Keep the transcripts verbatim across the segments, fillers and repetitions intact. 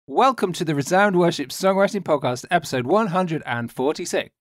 Welcome to the Resound Worship Songwriting Podcast, episode one hundred forty-six.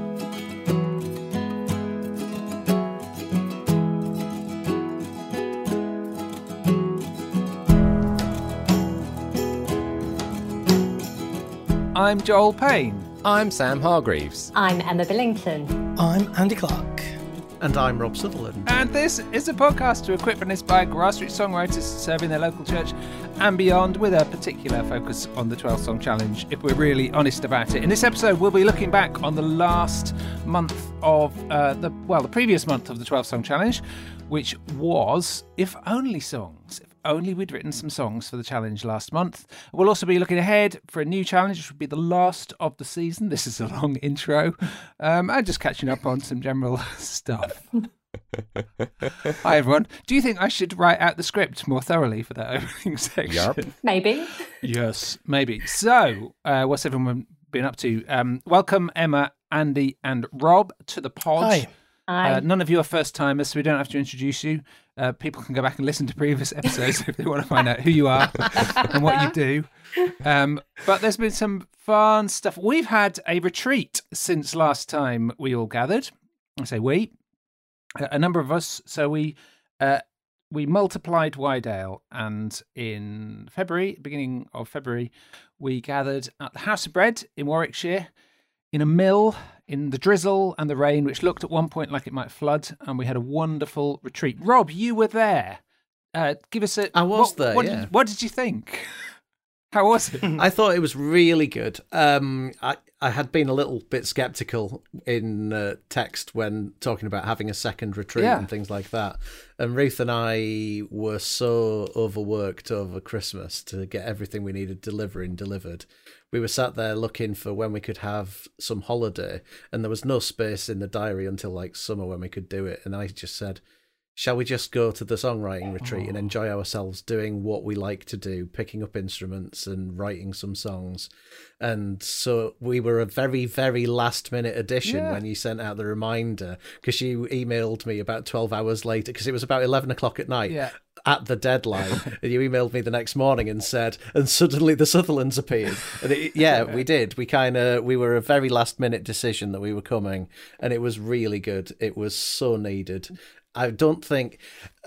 I'm Joel Payne. I'm Sam Hargreaves. I'm Emma Billington. I'm Andy Clark. And I'm Rob Sutherland. And this is a podcast to equip and inspire grassroots songwriters serving their local church and beyond, with a particular focus on the twelve Song Challenge, if we're really honest about it. In this episode, we'll be looking back on the last month of, uh, the well, the previous month of the twelve Song Challenge, which was If Only Songs. If only we'd written some songs for the challenge last month. We'll also be looking ahead for a new challenge, which will be the last of the season. This is a long intro. Um, and just catching up on some general stuff. Hi, everyone. Do you think I should write out the script more thoroughly for that opening section? Yep. Maybe. Yes, maybe. So, uh, what's everyone been up to? Um, welcome, Emma, Andy, and Rob to the pod. Hi. Hi. Uh, none of you are first timers, so we don't have to introduce you. Uh, people can go back and listen to previous episodes if they want to find out who you are and what you do. Um, but there's been some fun stuff. We've had a retreat since last time we all gathered. I say we, a, a number of us. So we uh, we multiplied Wydale, and in February, beginning of February, we gathered at the House of Bread in Warwickshire, in a mill, in the drizzle and the rain, which looked at one point like it might flood, and we had a wonderful retreat. Rob, you were there. Uh, give us a... I was what, there, what yeah. Did, what did you think? How was it? I thought it was really good. Um, I, I had been a little bit sceptical in uh, text when talking about having a second retreat Yeah. and things like that. And Ruth and I were so overworked over Christmas to get everything we needed delivering delivered. We were sat there looking for when we could have some holiday, and there was no space in the diary until like summer when we could do it. And I just said, shall we just go to the songwriting retreat and enjoy ourselves doing what we like to do, picking up instruments and writing some songs? And so we were a very, very last minute addition Yeah. when you sent out the reminder, because you emailed me about twelve hours later, because it was about eleven o'clock at night. Yeah. At the deadline, and you emailed me the next morning and said, and suddenly the Sutherlands appeared. And it, yeah, we did. We kind of, we were a very last minute decision that we were coming, and it was really good. It was so needed. I don't think,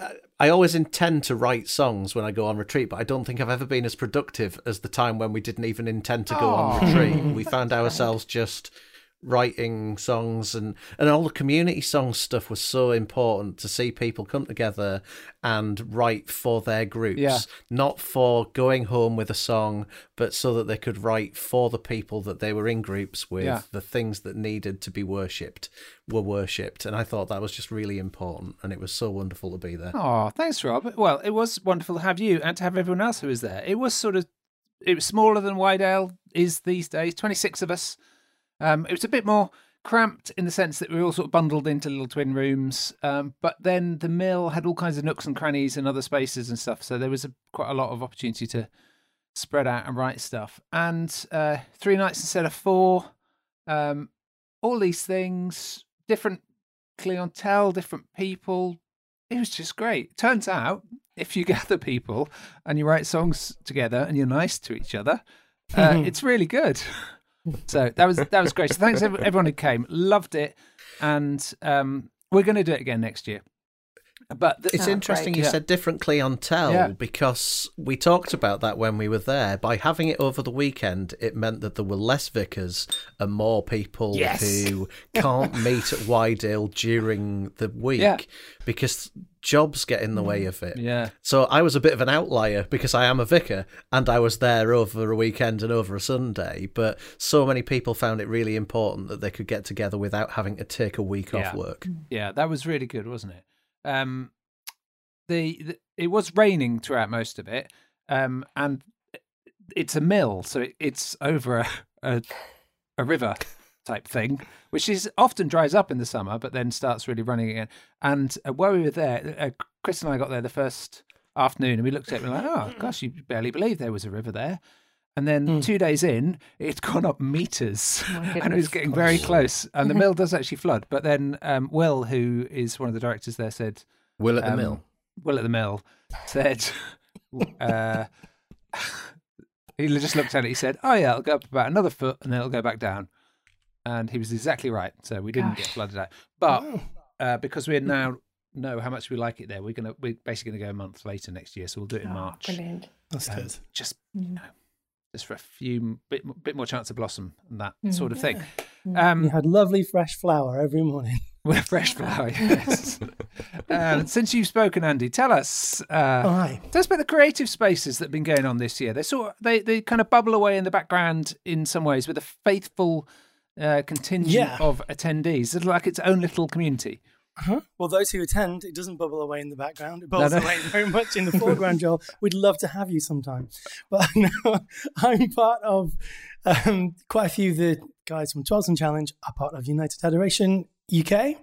I always intend to write songs when I go on retreat, but I don't think I've ever been as productive as the time when we didn't even intend to go on retreat. We found ourselves just writing songs, and and all the community song stuff was so important, to see people come together and write for their groups. Yeah. Not for going home with a song, but so that they could write for the people that they were in groups with. Yeah. The things that needed to be worshipped were worshipped, and I thought that was just really important, and it was so wonderful to be there. Oh, thanks, Rob. Well, it was wonderful to have you and to have everyone else who was there. It was sort of, it was smaller than Wydale is these days, twenty-six of us. Um, it was a bit more cramped in the sense that we were all sort of bundled into little twin rooms. Um, but then the mill had all kinds of nooks and crannies and other spaces and stuff. So there was a, quite a lot of opportunity to spread out and write stuff. And uh, three nights instead of four, um, all these things, different clientele, different people. It was just great. Turns out, if you gather people and you write songs together and you're nice to each other, uh, it's really good. So that was that was great. So thanks ev- everyone who came, loved it, and um, we're going to do it again next year. But the, It's Oh, interesting great. you Yeah. said different clientele, Yeah. because we talked about that when we were there. By having it over the weekend, it meant that there were less vicars and more people Yes. who can't meet at Wydale during the week, Yeah. because jobs get in the way of it. yeah, So I was a bit of an outlier because I am a vicar, and I was there over a weekend and over a Sunday, but so many people found it really important that they could get together without having to take a week Yeah. off work. yeah, that was really good, wasn't it? Um, the, the it was raining throughout most of it, um, and it's a mill, so it, it's over a, a a river type thing, which is often dries up in the summer, but then starts really running again. And uh, while we were there, uh, Chris and I got there the first afternoon, and we looked at it and we were like, oh gosh, you barely believe there was a river there. And then two days in, it's gone up meters, my and it was goodness. getting very close. And the mill does actually flood. But then um, Will, who is one of the directors there, said, Will at the um, mill. Will at the mill said, uh, He just looked at it. He said, "Oh yeah, it'll go up about another foot, and then it'll go back down." And he was exactly right. So we didn't Gosh. get flooded out. But Wow. uh, because we now know how much we like it there, we're gonna we're basically gonna go a month later next year. So we'll do it in Oh, March. brilliant. That's Um, good. just you know, just for a few bit bit more chance to blossom and that Mm. sort of thing. You Um, had lovely fresh flour every morning. with fresh flour, yes. um, since you've spoken, Andy, tell us. Uh, Oh, hi. Tell us about the creative spaces that have been going on this year. They sort of, they they kind of bubble away in the background in some ways with a faithful uh, contingent Yeah. of attendees. It's like its own little community. Uh-huh. Well, those who attend, it doesn't bubble away in the background. It bubbles No, no. away very much in the foreground, Joel. We'd love to have you sometime. But no, I'm part of um, quite a few of the guys from Charleston Challenge are part of United Federation U K.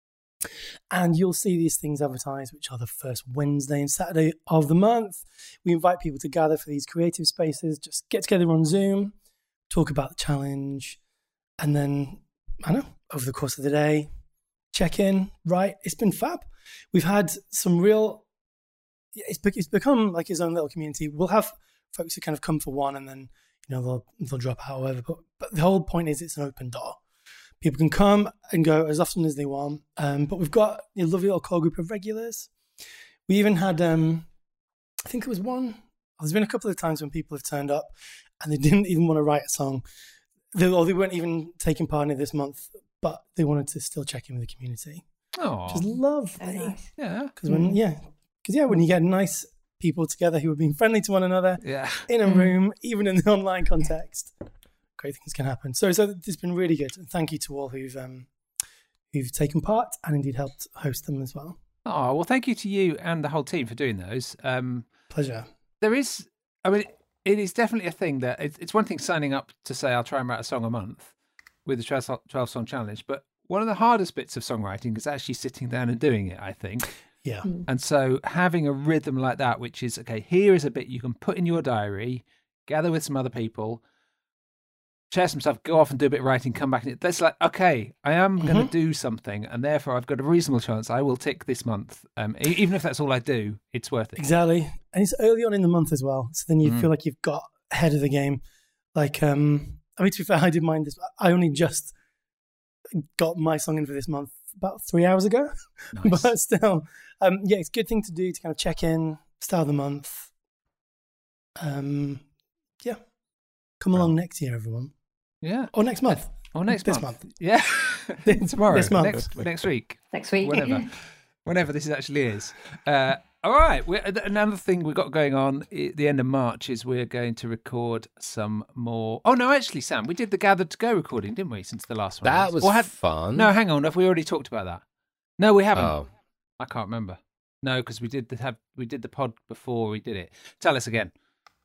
And you'll see these things advertised, which are the first Wednesday and Saturday of the month. We invite people to gather for these creative spaces, just get together on Zoom, talk about the challenge, and then, I don't know, over the course of the day, check in, right? It's been fab. We've had some real, it's, be- it's become like his own little community. We'll have folks who kind of come for one and then, you know, they'll, they'll drop out or whatever. But, but the whole point is it's an open door. People can come and go as often as they want. Um, but we've got a lovely little core group of regulars. We even had, um, I think it was one, there's been a couple of times when people have turned up and they didn't even want to write a song. They, or they weren't even taking part in it this month, but they wanted to still check in with the community, Oh, which is So lovely. nice. yeah, Because when, yeah, because yeah, when you get nice people together who are being friendly to one another yeah. in a Mm. room, even in the online context, great things can happen. So, so it's been really good, and thank you to all who've um, who've taken part and indeed helped host them as well. Oh well, thank you to you and the whole team for doing those. Um, Pleasure. there is, I mean, it is definitely a thing that it's, it's one thing signing up to say I'll try and write a song a month with the twelve song challenge, but one of the hardest bits of songwriting is actually sitting down and doing it, I think. Yeah. And so having a rhythm like that, which is, okay, here is a bit you can put in your diary, gather with some other people, share some stuff, go off and do a bit of writing, come back. And that's like, okay, I am going Mhm. to do something, and therefore I've got a reasonable chance I will tick this month. Um, e- even if that's all I do, it's worth it. Exactly. And it's early on in the month as well. So then you Mm. feel like you've got ahead of the game. Like, um, I mean, to be fair, I did mine this. I only just got my song in for this month about three hours ago. Nice. But still, um, yeah, it's a good thing to do to kind of check in, start of the month. Um, yeah. Come Right. along next year, everyone. Yeah. Or next month. Or next This month. month. Yeah. Tomorrow. This month. Next, next week. Next week. Whenever. Whenever this actually is. Uh, all right. We're, another thing we've got going on at the end of March is we're going to record some more. Oh, no, actually, Sam, we did the Gathered to Go recording, didn't we, since the last one? That was Or had- fun. No, hang on. Have we already talked about that? No, we haven't. Oh, I can't remember. No, because we did the have we did the pod before we did it. Tell us again.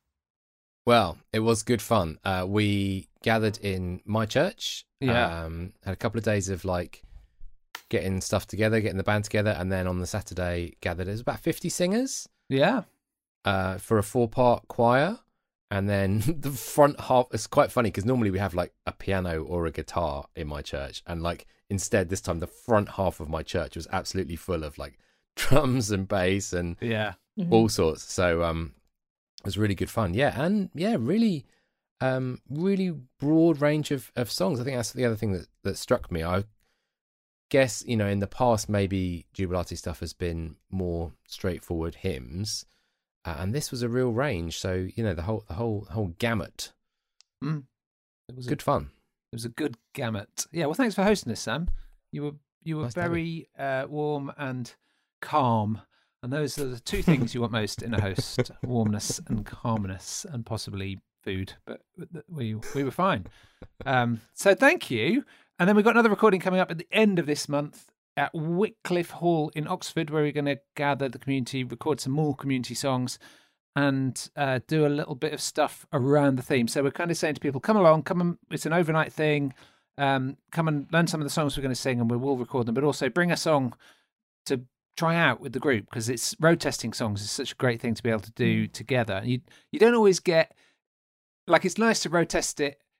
well, it was good fun. Uh, we gathered in my church. Yeah. Um, had a couple of days of like getting stuff together, getting the band together, and then on the Saturday gathered. There's about fifty singers Yeah. uh, for a four-part choir. And then the front half, it's quite funny because normally we have like a piano or a guitar in my church. And like instead this time the front half of my church was absolutely full of like drums and bass and Yeah. Mhm. all sorts. So um, it was really good fun. Yeah. And yeah, really, um, really broad range of, of songs. I think that's the other thing that, that struck me. I guess, you know, in the past, maybe Jubilati stuff has been more straightforward hymns. Uh, and this was a real range, so you know the whole the whole whole gamut. Mm. It was Good a, fun. It was a good gamut. Yeah. Well, thanks for hosting us, Sam. You were you were Nice to have very uh, warm and calm, and those are the two things you want most in a host: warmness and calmness, and possibly food. But we we were fine. Um, so thank you. And then we've got another recording coming up at the end of this month at Wycliffe Hall in Oxford, where we're going to gather the community, record some more community songs, and uh, do a little bit of stuff around the theme. So we're kind of saying to people, come along, come and it's an overnight thing. Um, come and learn some of the songs we're going to sing, and we will record them. But also bring a song to try out with the group, because it's road testing songs is such a great thing to be able to do together. You you don't always get, like, it's nice to road test it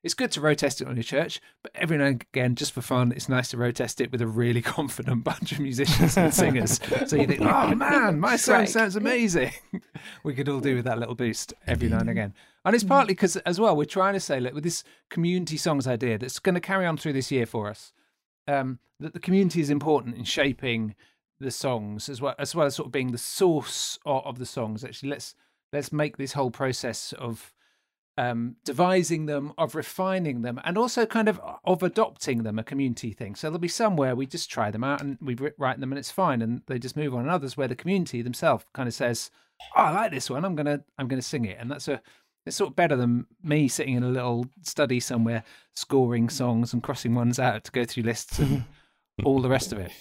it's good to road test it on your church, but every now and again, just for fun, it's nice to road test it with a really confident bunch of musicians and singers. So you think, oh man, my song Right. sounds amazing. We could all do with that little boost every now and again. And it's partly because, as well, we're trying to say, look, with this community songs idea that's going to carry on through this year for us, um, that the community is important in shaping the songs as well, as well as sort of being the source of, of the songs. Actually, let's let's make this whole process of um, devising them, of refining them, and also kind of of adopting them a community thing. So there'll be some where we just try them out and we write them and it's fine, and they just move on. And others where the community themselves kind of says, "Oh, I like this one. I'm gonna I'm gonna sing it," and that's a it's sort of better than me sitting in a little study somewhere, scoring songs and crossing ones out to go through lists and all the rest of it.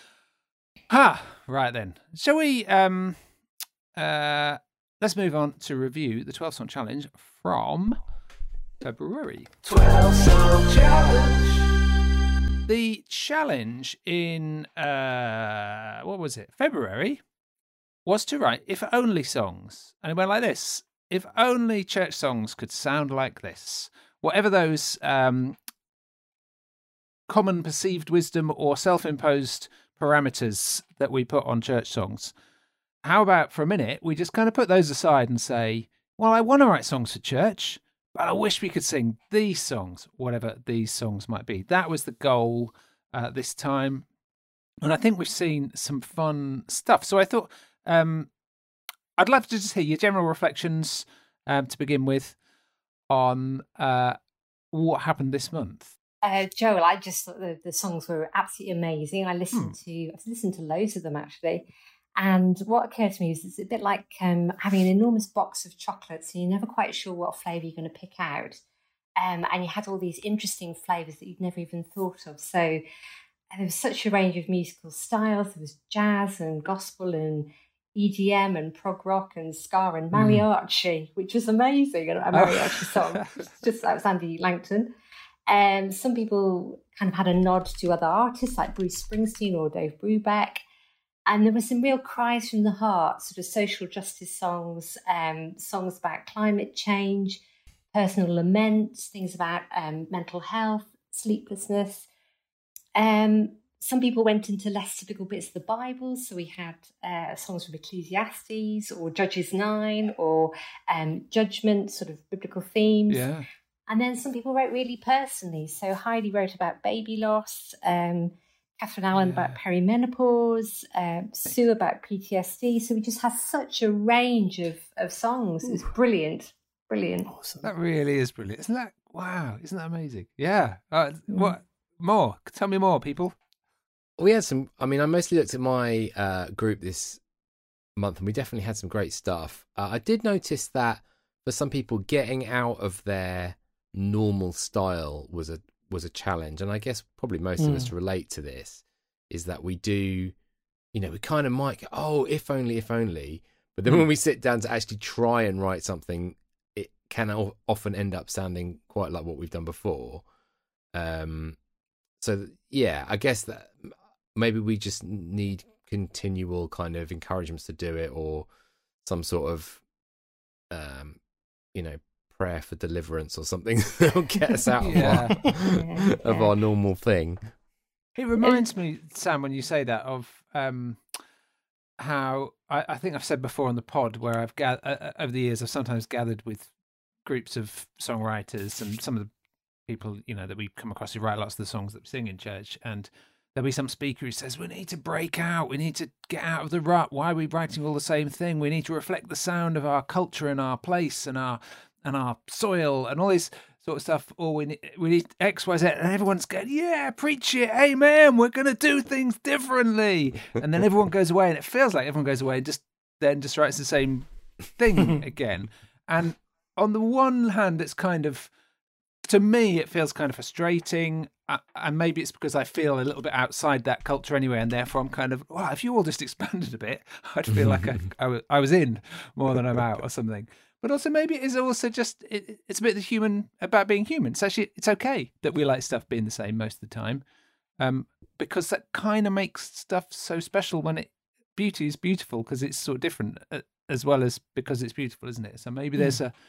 Ah, right then. Shall we? Um, uh, let's move on to review the twelve song challenge from February. twelve song challenge. The challenge in uh, what was it? February was to write "If Only" songs, and it went like this: If only church songs could sound like this. Whatever those um, common perceived wisdom or self-imposed parameters that we put on church songs, how about for a minute we just kind of put those aside and say, well, I want to write songs for church, but I wish we could sing these songs, whatever these songs might be. That was the goal uh, this time. And I think we've seen some fun stuff. So I thought um, I'd love to just hear your general reflections um, to begin with on uh, what happened this month. Uh, Joel, I just thought the, the songs were absolutely amazing. I listened Hmm. to I've listened to loads of them actually, and what occurred to me was it's a bit like um, having an enormous box of chocolates, and you're never quite sure what flavour you're going to pick out. Um, and you had all these interesting flavours that you'd never even thought of. So uh, there was such a range of musical styles. There was jazz and gospel and E D M and prog rock and ska and mariachi, which was amazing. A mariachi song, just that was Andy Langton. Um, some people kind of had a nod to other artists like Bruce Springsteen or Dave Brubeck. And there were some real cries from the heart, sort of social justice songs, um, songs about climate change, personal laments, things about um, mental health, sleeplessness. Um, some people went into less typical bits of the Bible. So we had uh, songs from Ecclesiastes or Judges nine or um, Judgment, sort of biblical themes. Yeah. And then some people wrote really personally. So Heidi wrote about baby loss, um, Catherine Allen Yeah. about perimenopause, um, Sue about P T S D. So we just had such a range of, of songs. It was brilliant, brilliant. Awesome. That really is brilliant. Isn't that, wow, isn't that amazing? Yeah. Uh, what more? Tell me more, people. We had some. I mean, I mostly looked at my uh, group this month, and we definitely had some great stuff. Uh, I did notice that for some people, getting out of their normal style was a was a challenge, and I guess probably most of us relate to this. Is that we do, you know, we kind of might go, oh, if only, if only, but then when we sit down to actually try and write something, it can o- often end up sounding quite like what we've done before. Um, so yeah, I guess that maybe we just need continual kind of encouragements to do it, or some sort of, um, you know, prayer for deliverance or something that will get us out Yeah. of, our, Yeah, of yeah. our normal thing. It reminds me, Sam, when you say that, of um, how I, I think I've said before on the pod where I've gathered uh, over the years, I've sometimes gathered with groups of songwriters and some of the people, you know, that we come across who write lots of the songs that we sing in church, and there'll be some speaker who says, we need to break out, we need to get out of the rut. Why are we writing all the same thing? We need to reflect the sound of our culture and our place and our and our soil and all this sort of stuff. Or we need, we need X, Y, Z. And everyone's going, yeah, preach it. Amen. We're going to do things differently. And then everyone goes away, and it feels like everyone goes away and just then just writes the same thing again. And on the one hand, it's kind of, to me, it feels kind of frustrating. Uh, and maybe it's because I feel a little bit outside that culture anyway, and therefore I'm kind of, well, if you all just expanded a bit, I'd feel like I, I, was, I was in more than I'm out or something. But also maybe it is also just, it, it's a bit the human, about being human. It's actually, it's okay that we like stuff being the same most of the time, um, because that kind of makes stuff so special when it, beauty is beautiful because it's sort of different uh, as well as because it's beautiful, isn't it? So maybe there's a,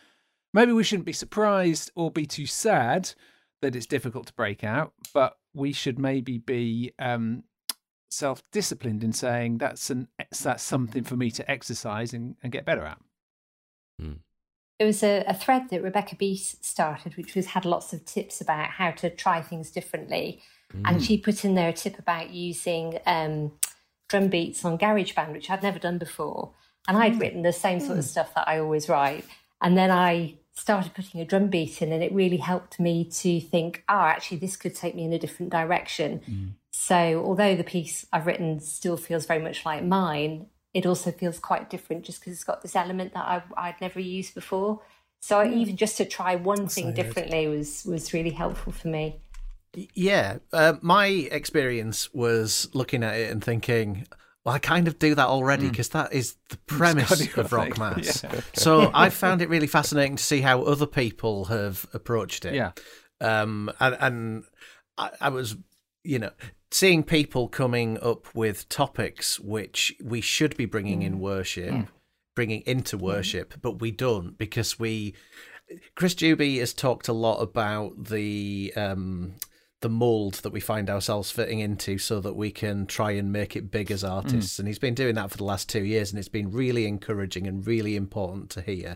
maybe we shouldn't be surprised or be too sad that it's difficult to break out, but we should maybe be um, self-disciplined in saying that's an that's something for me to exercise and, and get better at. Mm. There was a, a thread that Rebecca Beese started, which was had lots of tips about how to try things differently. Mm. And she put in there a tip about using um, drum beats on GarageBand, which I'd never done before. And I'd mm. written the same sort of stuff that I always write. And then I started putting a drum beat in, and it really helped me to think, oh, actually, this could take me in a different direction. Mm. So although the piece I've written still feels very much like mine, it also feels quite different just because it's got this element that I, I'd never used before. So mm. even just to try one thing so differently was, was really helpful for me. Yeah, uh, my experience was looking at it and thinking, well, I kind of do that already because mm. that is the premise of Rock Mass. Yeah. So I found it really fascinating to see how other people have approached it. Yeah, um, and, and I, I was, you know, seeing people coming up with topics which we should be bringing mm. in worship, mm. bringing into worship, mm. but we don't because we. Chris Juby has talked a lot about the. Um, the mold that we find ourselves fitting into so that we can try and make it big as artists. Mm. And he's been doing that for the last two years and it's been really encouraging and really important to hear.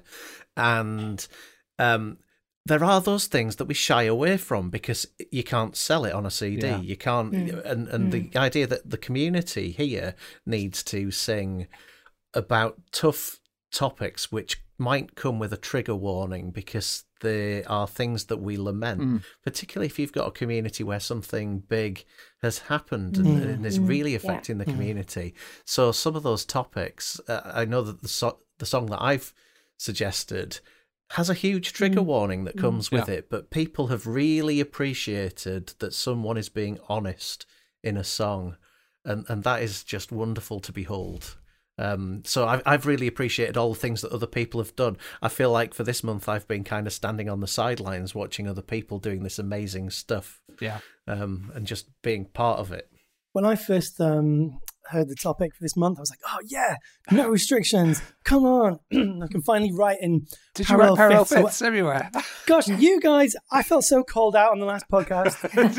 And um, there are those things that we shy away from because you can't sell it on a C D. Yeah. You can't, mm. and, and mm. the idea that the community here needs to sing about tough topics which might come with a trigger warning because they are things that we lament, mm. particularly if you've got a community where something big has happened and, mm. and is really affecting yeah. the community. Mm. So some of those topics, uh, I know that the, so- the song that I've suggested has a huge trigger mm. warning that comes mm. with yeah. it, but people have really appreciated that someone is being honest in a song, and, and that is just wonderful to behold. Um, so I've, I've really appreciated all the things that other people have done. I feel like for this month I've been kind of standing on the sidelines watching other people doing this amazing stuff. Yeah. Um, and just being part of it. When I first um, heard the topic for this month, I was like, oh yeah, no restrictions. Come on. I can finally write in Did parallel you write parallel fifths, fifths everywhere? Gosh, you guys, I felt so called out on the last podcast.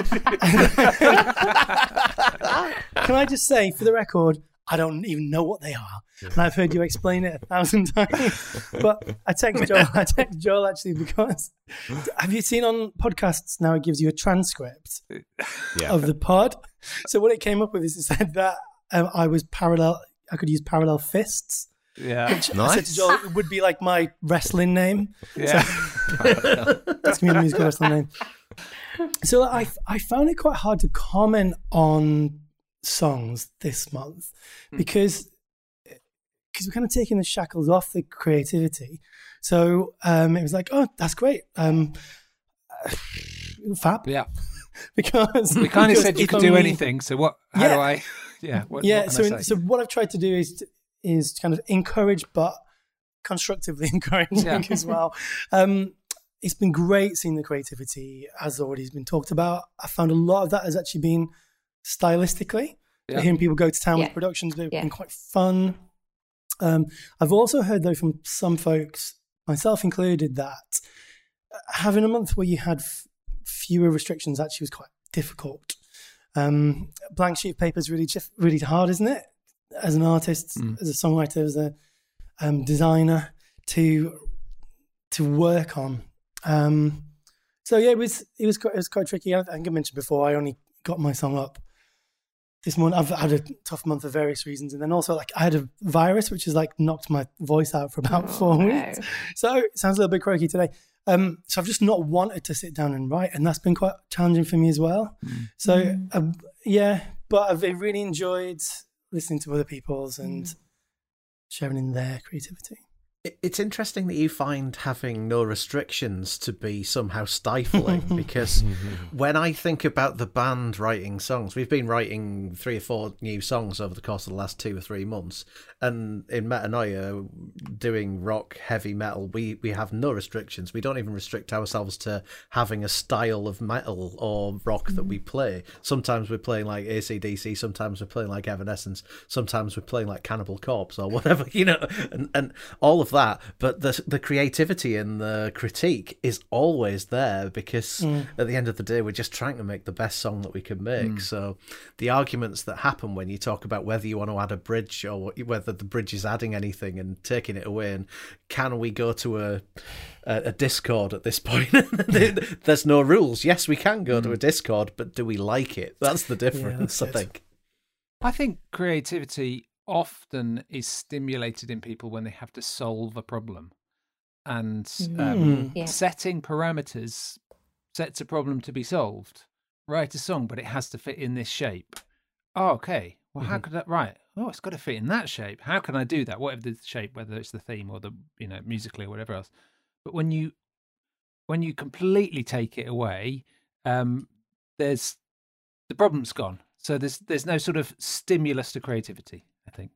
Can I just say, for the record, I don't even know what they are. And I've heard you explain it a thousand times. But I text Joel, I text Joel actually because have you seen on podcasts now it gives you a transcript yeah. of the pod? So what it came up with is it said that um, I was parallel, I could use parallel fists. Yeah. Which nice. I said to Joel, it would be like my wrestling name. Yeah. So, that's going to be a musical wrestling name. So I, I found it quite hard to comment on songs this month because because we're kind of taking the shackles off the creativity. So um, it was like, oh, that's great. Um, fab. Yeah. because we kind of said you could do only, anything. So what? How yeah. do I? Yeah. What, yeah. what so in, so what I've tried to do is is kind of encourage, but constructively encouraging yeah. as well. Um, it's been great seeing the creativity as already been talked about. I found a lot of that has actually been stylistically. Yeah. Hearing people go to town yeah. with productions, they've yeah. been quite fun. Um, I've also heard, though, from some folks, myself included, that having a month where you had f- fewer restrictions actually was quite difficult. Um, blank sheet of paper is really, really hard, isn't it? As an artist, mm. as a songwriter, as a um, designer, to to work on. Um, so yeah, it was it was quite, it was quite tricky. I think I mentioned before, I only got my song up this morning. I've had a tough month for various reasons, and then also like I had a virus which has like knocked my voice out for about oh, four no. weeks. So it sounds a little bit croaky today. Um, so I've just not wanted to sit down and write, and that's been quite challenging for me as well. Mm. So mm. Uh, yeah, but I've really enjoyed listening to other people's and mm. sharing in their creativity. It's interesting that you find having no restrictions to be somehow stifling because when I think about the band writing songs, we've been writing three or four new songs over the course of the last two or three months. And in Metanoia, doing rock, heavy metal, we, we have no restrictions. We don't even restrict ourselves to having a style of metal or rock that we play. Sometimes we're playing like A C D C, sometimes we're playing like Evanescence, sometimes we're playing like Cannibal Corpse or whatever, you know, and, and all of that, but the the creativity and the critique is always there, because mm. at the end of the day, we're just trying to make the best song that we can make. Mm. So the arguments that happen when you talk about whether you want to add a bridge or whether the bridge is adding anything and taking it away, and can we go to a a, a Discord at this point? There's no rules. Yes, we can go mm. to a Discord, but do we like it? That's the difference, yeah, that's I think. I think creativity often is stimulated in people when they have to solve a problem, and um, mm. yeah. setting parameters sets a problem to be solved. Write a song, but it has to fit in this shape. Oh, okay. Well, mm-hmm. how could that? Right. Oh, it's got to fit in that shape. How can I do that? Whatever the shape, whether it's the theme or the, you know, musically or whatever else. But when you when you completely take it away, um, there's the problem's gone. So there's there's no sort of stimulus to creativity, I think.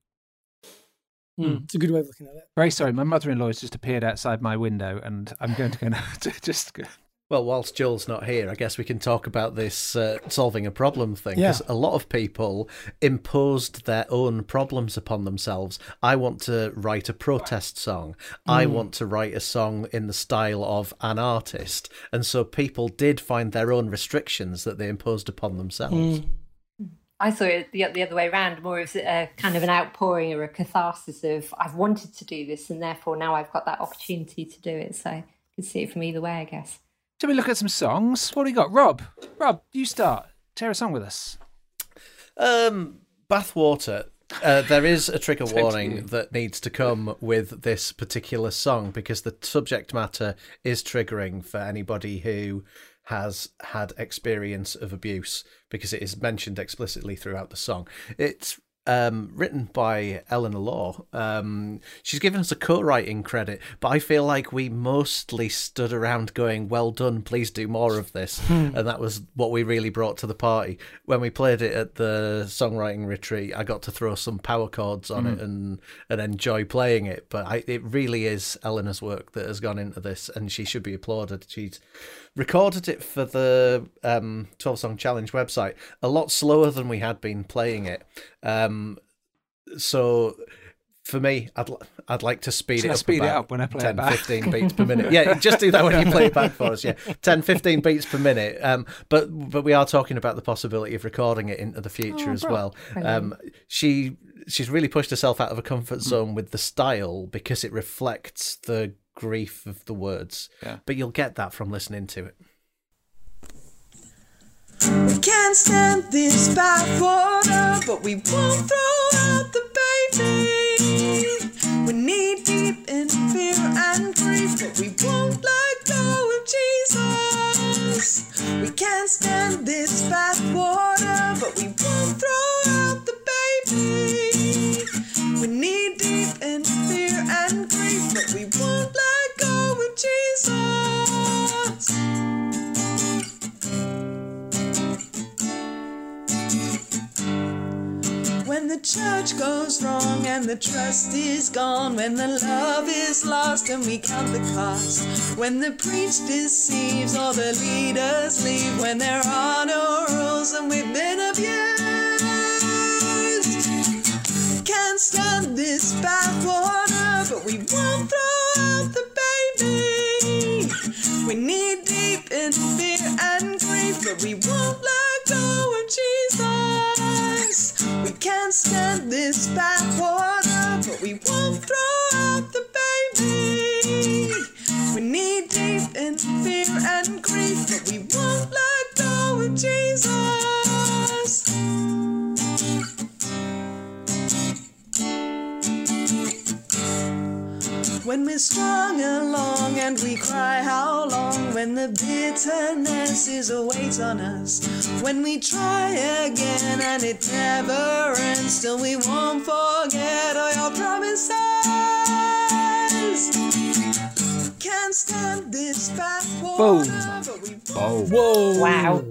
Mm, it's a good way of looking at it. Very sorry, my mother-in-law has just appeared outside my window, and I'm going to go now to just go. Well, whilst Joel's not here, I guess we can talk about this uh, solving a problem thing, because yeah. a lot of people imposed their own problems upon themselves. I want to write a protest song. Mm. I want to write a song in the style of an artist. And so people did find their own restrictions that they imposed upon themselves. Mm. I saw it the, the other way around, more as a kind of an outpouring or a catharsis of, I've wanted to do this, and therefore now I've got that opportunity to do it. So you can see it from either way, I guess. Shall we look at some songs? What do you got? Rob, Rob, you start. Share a song with us. Um, Bathwater. Uh, there is a trigger warning that needs to come with this particular song, because the subject matter is triggering for anybody who has had experience of abuse, because it is mentioned explicitly throughout the song. It's um, written by Eleanor Law. Um, she's given us a co-writing credit, but I feel like we mostly stood around going, well done, please do more of this. and that was what we really brought to the party. When we played it at the songwriting retreat, I got to throw some power chords on mm. it and, and enjoy playing it. But I, it really is Eleanor's work that has gone into this, and she should be applauded. She's recorded it for the um, twelve Song Challenge website a lot slower than we had been playing it. Um, so for me, I'd I'd like to speed Should it I up speed about it up when I play ten, it back? fifteen beats per minute. Yeah, just do that when you play it back for us. Yeah, ten, fifteen beats per minute. Um, but but we are talking about the possibility of recording it into the future oh, as bro. well. Um, she she's really pushed herself out of a comfort zone with the style, because it reflects the grief of the words. Yeah. But you'll get that from listening to it. We can't stand this bathwater, but we won't throw out the baby. We're knee deep in fear and grief, but we won't let go of Jesus. We can't stand this bathwater, but we won't throw out the baby. We're knee deep in fear and grief, but we won't let go of Jesus. When the church goes wrong and the trust is gone, when the love is lost and we count the cost, when the priest deceives or the leaders leave, when there are no rules and we've been abused, we can't stand this bathwater, but we won't throw out the baby. We knee deep in fear and grief, but we won't let go of Jesus. We can't stand this bathwater, but we won't throw out the baby. We're knee deep in fear and grief, but we won't let go of Jesus. When we're strung along and we cry how long, when the bitterness is a weight on us, when we try again and it never ends, still we won't forget all your promises. Can't stand this bathwater, but we Boom. Whoa. Wow.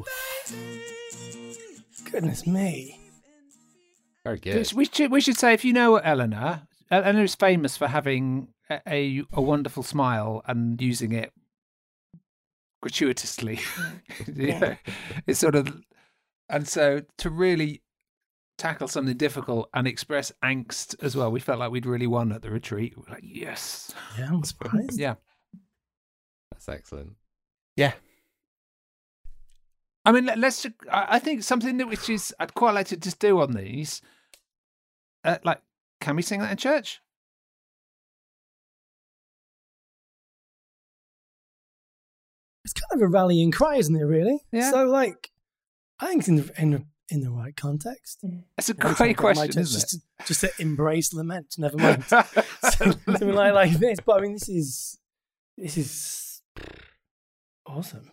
Goodness me. Very good. We should, we should say, if you know Eleanor, Eleanor is famous for having a, a, a wonderful smile and using it gratuitously. you know, it's sort of, and so to really tackle something difficult and express angst as well. We felt like we'd really won at the retreat. We're like, yes. Yeah, I'm surprised. Yeah. That's excellent. Yeah. I mean, let- let's. I I think something that which is I'd quite like to just do on these. Uh, like, can we sing that in church? It's kind of a rallying cry, isn't it? Really? Yeah. So, like, I think it's in the in the, in the right context. It's a Every time I great go to my question, church, isn't just to, just to embrace lament. Never mind. it? Something like, like this. But I mean, this is this is awesome.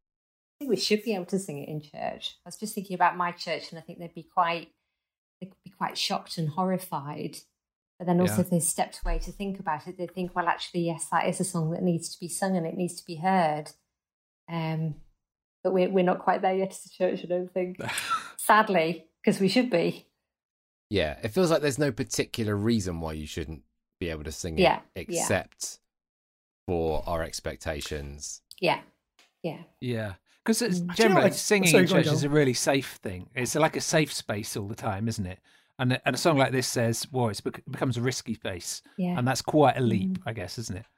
I think we should be able to sing it in church. I was just thinking about my church, and I think they'd be quite, they could be quite shocked and horrified. But then also, Yeah. if they stepped away to think about it, they'd think, well, actually, yes, that is a song that needs to be sung and it needs to be heard. Um, but we're we're not quite there yet as a church, I don't think. Sadly, because we should be. Yeah, it feels like there's no particular reason why you shouldn't be able to sing it, Yeah, yeah. except for our expectations. Yeah, yeah. Yeah, because Do you know, generally like- singing sorry, in go on, church is Joel. a really safe thing. It's like a safe space all the time, isn't it? And a- and a song like this says, "Well, it's bec- it becomes a risky space," Yeah. and that's quite a leap, Mm. I guess, isn't it?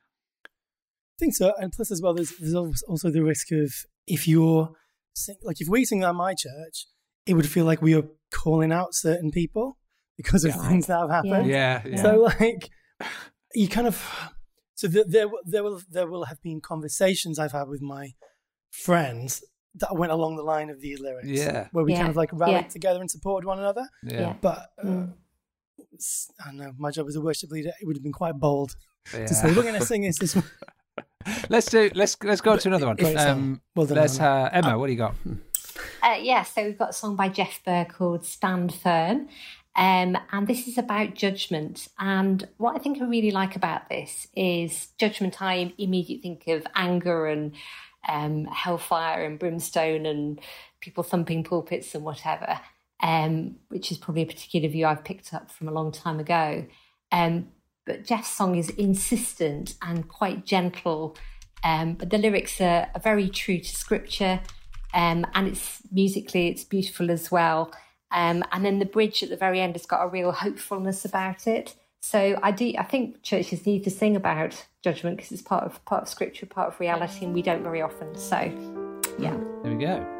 I think so. And plus, as well, there's, there's al- also the risk of if you're sing, like if we sing at my church, it would feel like we are calling out certain people because of Yeah. things that have happened. Yeah, yeah. So, like, you kind of so the, there there will there will have been conversations I've had with my friends that went along the line of these lyrics. Yeah. where we Yeah. kind of like rallied Yeah. together and supported one another. yeah. Yeah. But uh, Mm. s- I don't know. My job as a worship leader, it would have been quite bold Yeah. to say we're going to sing this this. Let's do. Let's let's go on to another one. Great song. Um, Well done, let's. Emma. Uh, Emma, what do you got? Uh, yeah, so we've got a song by Jeff Burr called Stand Firm. Um, and this is about judgment. And what I think I really like about this is judgment. I immediately think of anger and um, hellfire and brimstone and people thumping pulpits and whatever, um, which is probably a particular view I've picked up from a long time ago. Um, but Jeff's song is insistent and quite gentle, um, but the lyrics are, are very true to scripture. Um, and it's musically, it's beautiful as well. Um, and then the bridge at the very end has got a real hopefulness about it. So I do, I think churches need to sing about judgment because it's part of part of scripture, part of reality, and we don't very often. So, yeah. There we go.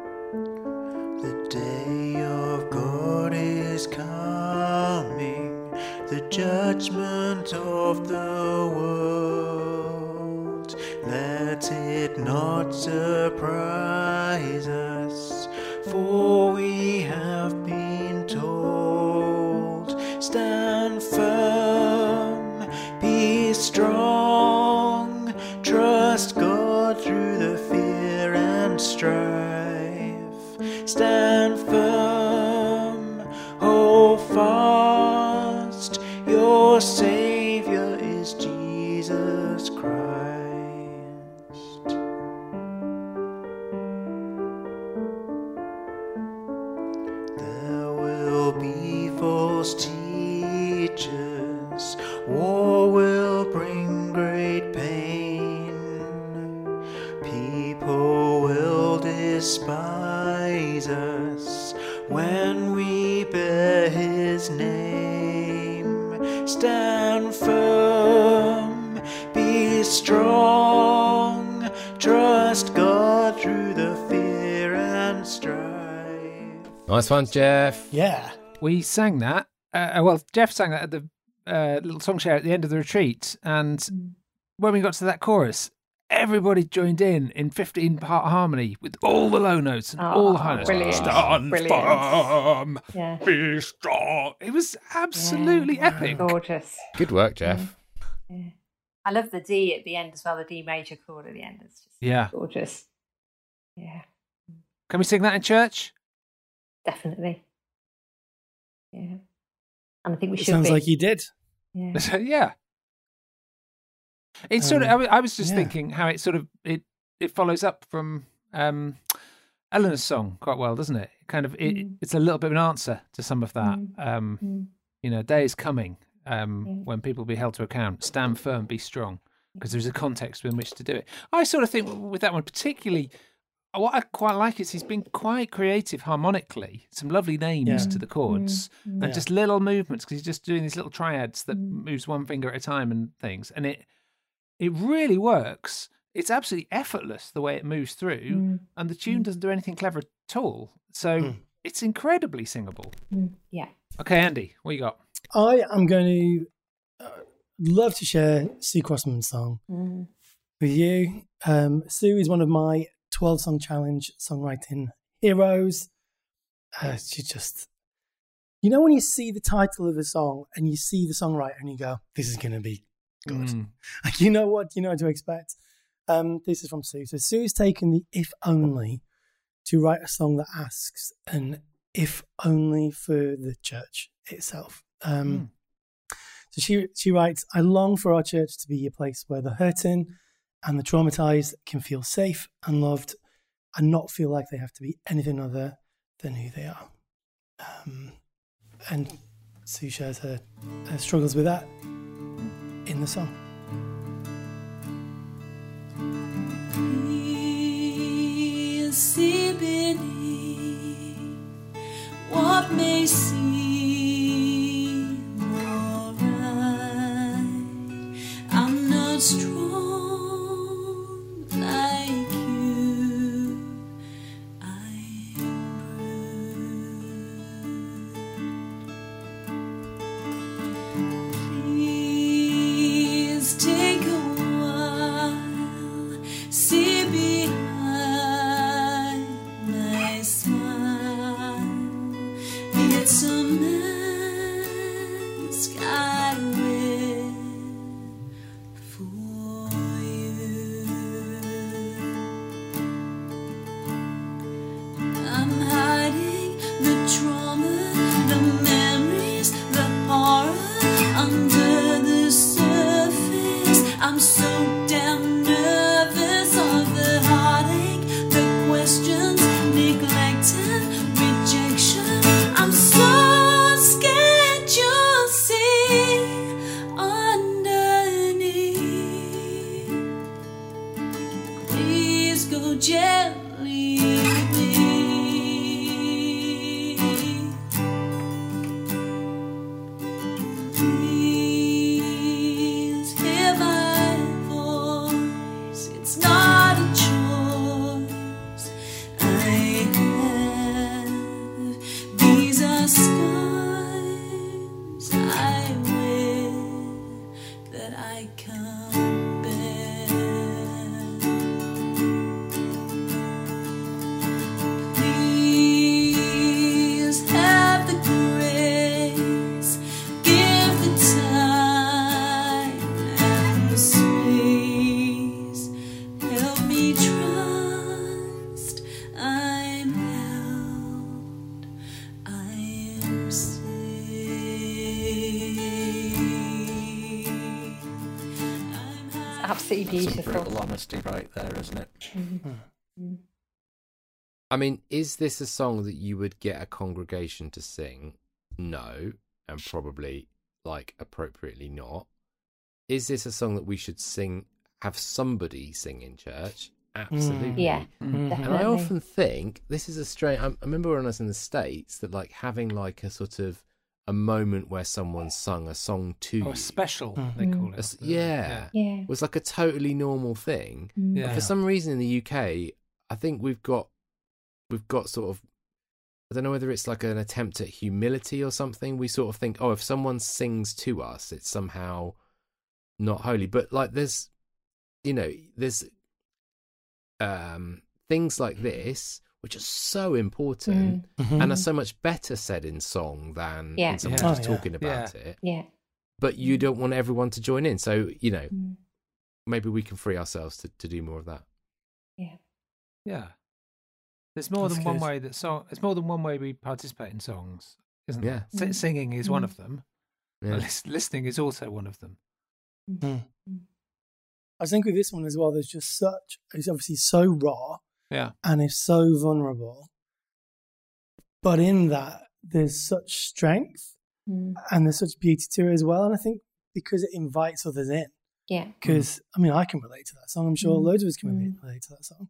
The day of God is coming, the judgment of the world. Let it not surprise us, for we have been told. Stand firm, be strong, trust God through the fear and strife. Stand firm, hold fast, your Saviour is Jesus Christ. There will be false teachers, war will bring great pain. People will despise us when we bear His name. Stand firm, be strong, trust God through the fear and strife. Nice one, Jeff. Yeah. We sang that. Uh, well, Jeff sang that at the uh, little song share at the end of the retreat, and when we got to that chorus, everybody joined in in fifteen part harmony with all the low notes and all the high Oh, notes. brilliant. Stand Brilliant. firm, Yeah. be strong. It was absolutely Yeah. epic. Gorgeous. Good work, Jeff. Yeah. I love the D at the end as well, the D major chord at the end. It's just Yeah. gorgeous. Yeah, Can we sing that in church? definitely. Yeah. And I think we It should sounds be. like you did. Yeah. Yeah. It's sort of. Um, I was- I was just yeah. thinking how it sort of it it follows up from um, Eleanor's song quite well, doesn't it? Kind of. It, Mm. It's a little bit of an answer to some of that. Mm. Um, Mm. you know, day is coming um, Yeah. when people will be held to account. Stand firm, be strong, because there's a context in which to do it. I sort of think with that one particularly, what I quite like is he's been quite creative harmonically. Some lovely names Yeah. to the chords Mm, and Yeah. just little movements because he's just doing these little triads that Mm. moves one finger at a time and things. And it it really works. It's absolutely effortless the way it moves through, mm, and the tune doesn't do anything clever at all. So Mm. it's incredibly singable. mm, yeah. Okay, Andy, what you got? I am going to uh, love to share Sue Crossman's song Mm, with you. Um, Sue is one of my twelve song challenge songwriting heroes. Uh, she just, you know, when you see the title of the song and you see the songwriter and you go, this is going to be good. Mm. Like, you know what, you know what to expect. Um, this is from Sue. So Sue's taken the if only to write a song that asks an if only for the church itself. Um, Mm. So she she writes, I long for our church to be a place where the hurting and the traumatized can feel safe and loved and not feel like they have to be anything other than who they are. Um, and Sue shares her, her struggles with that in the song. Please see beneath what may seem alright. I'm not strong like you. I'm bruised. Please take a while, see behind my smile. It's a mask I wear for you. I'm hiding the trauma, the memories, the horror under the surface. I'm so damn nervous of the heartache, the questions, neglect and rejection. I'm so scared you'll see underneath. Please go gently with me. Please hear my voice. It's not a choice I have. These are scars I wear that I can't bear. Please have the grace, give the time and the space. Help me trust I'm held, I am safe. I'm It's absolutely Some beautiful. brutal honesty right there, isn't it? Mm. I mean, is this a song that you would get a congregation to sing? No, and probably like appropriately not. Is this a song that we should sing, have somebody sing in church? Absolutely. Yeah, Mm. And I definitely. often think this is a strange. I I remember when I was in the States that like having like a sort of a moment where someone sung a song to Oh, you a special, Mm. they call a it. s- yeah, Yeah. was like a totally normal thing. Mm. Yeah. For some reason in the U K, I think we've got we've got sort of, I don't know whether it's like an attempt at humility or something. We sort of think, oh, if someone sings to us, it's somehow not holy. But like there's, you know, there's um things like this which are so important Mm. and are so much better said in song than Yeah. in someone Yeah. just Oh, yeah. talking about it. Yeah. But you don't want everyone to join in. So, you know, Mm. maybe we can free ourselves to, to do more of that. Yeah. Yeah. There's more That's than one good. way that song. There's more than one way we participate in songs, isn't Yeah. there? S- Mm. Singing is one Mm. of them. Yeah. But lis- listening is also one of them. I think with this one as well, there's just such, it's obviously so raw Yeah. and it's so vulnerable. But in that, there's such strength Mm. and there's such beauty to it as well. And I think because it invites others in, Yeah. because I mean, I can relate to that song. I'm sure Mm. loads of us can Mm. relate relate to that song.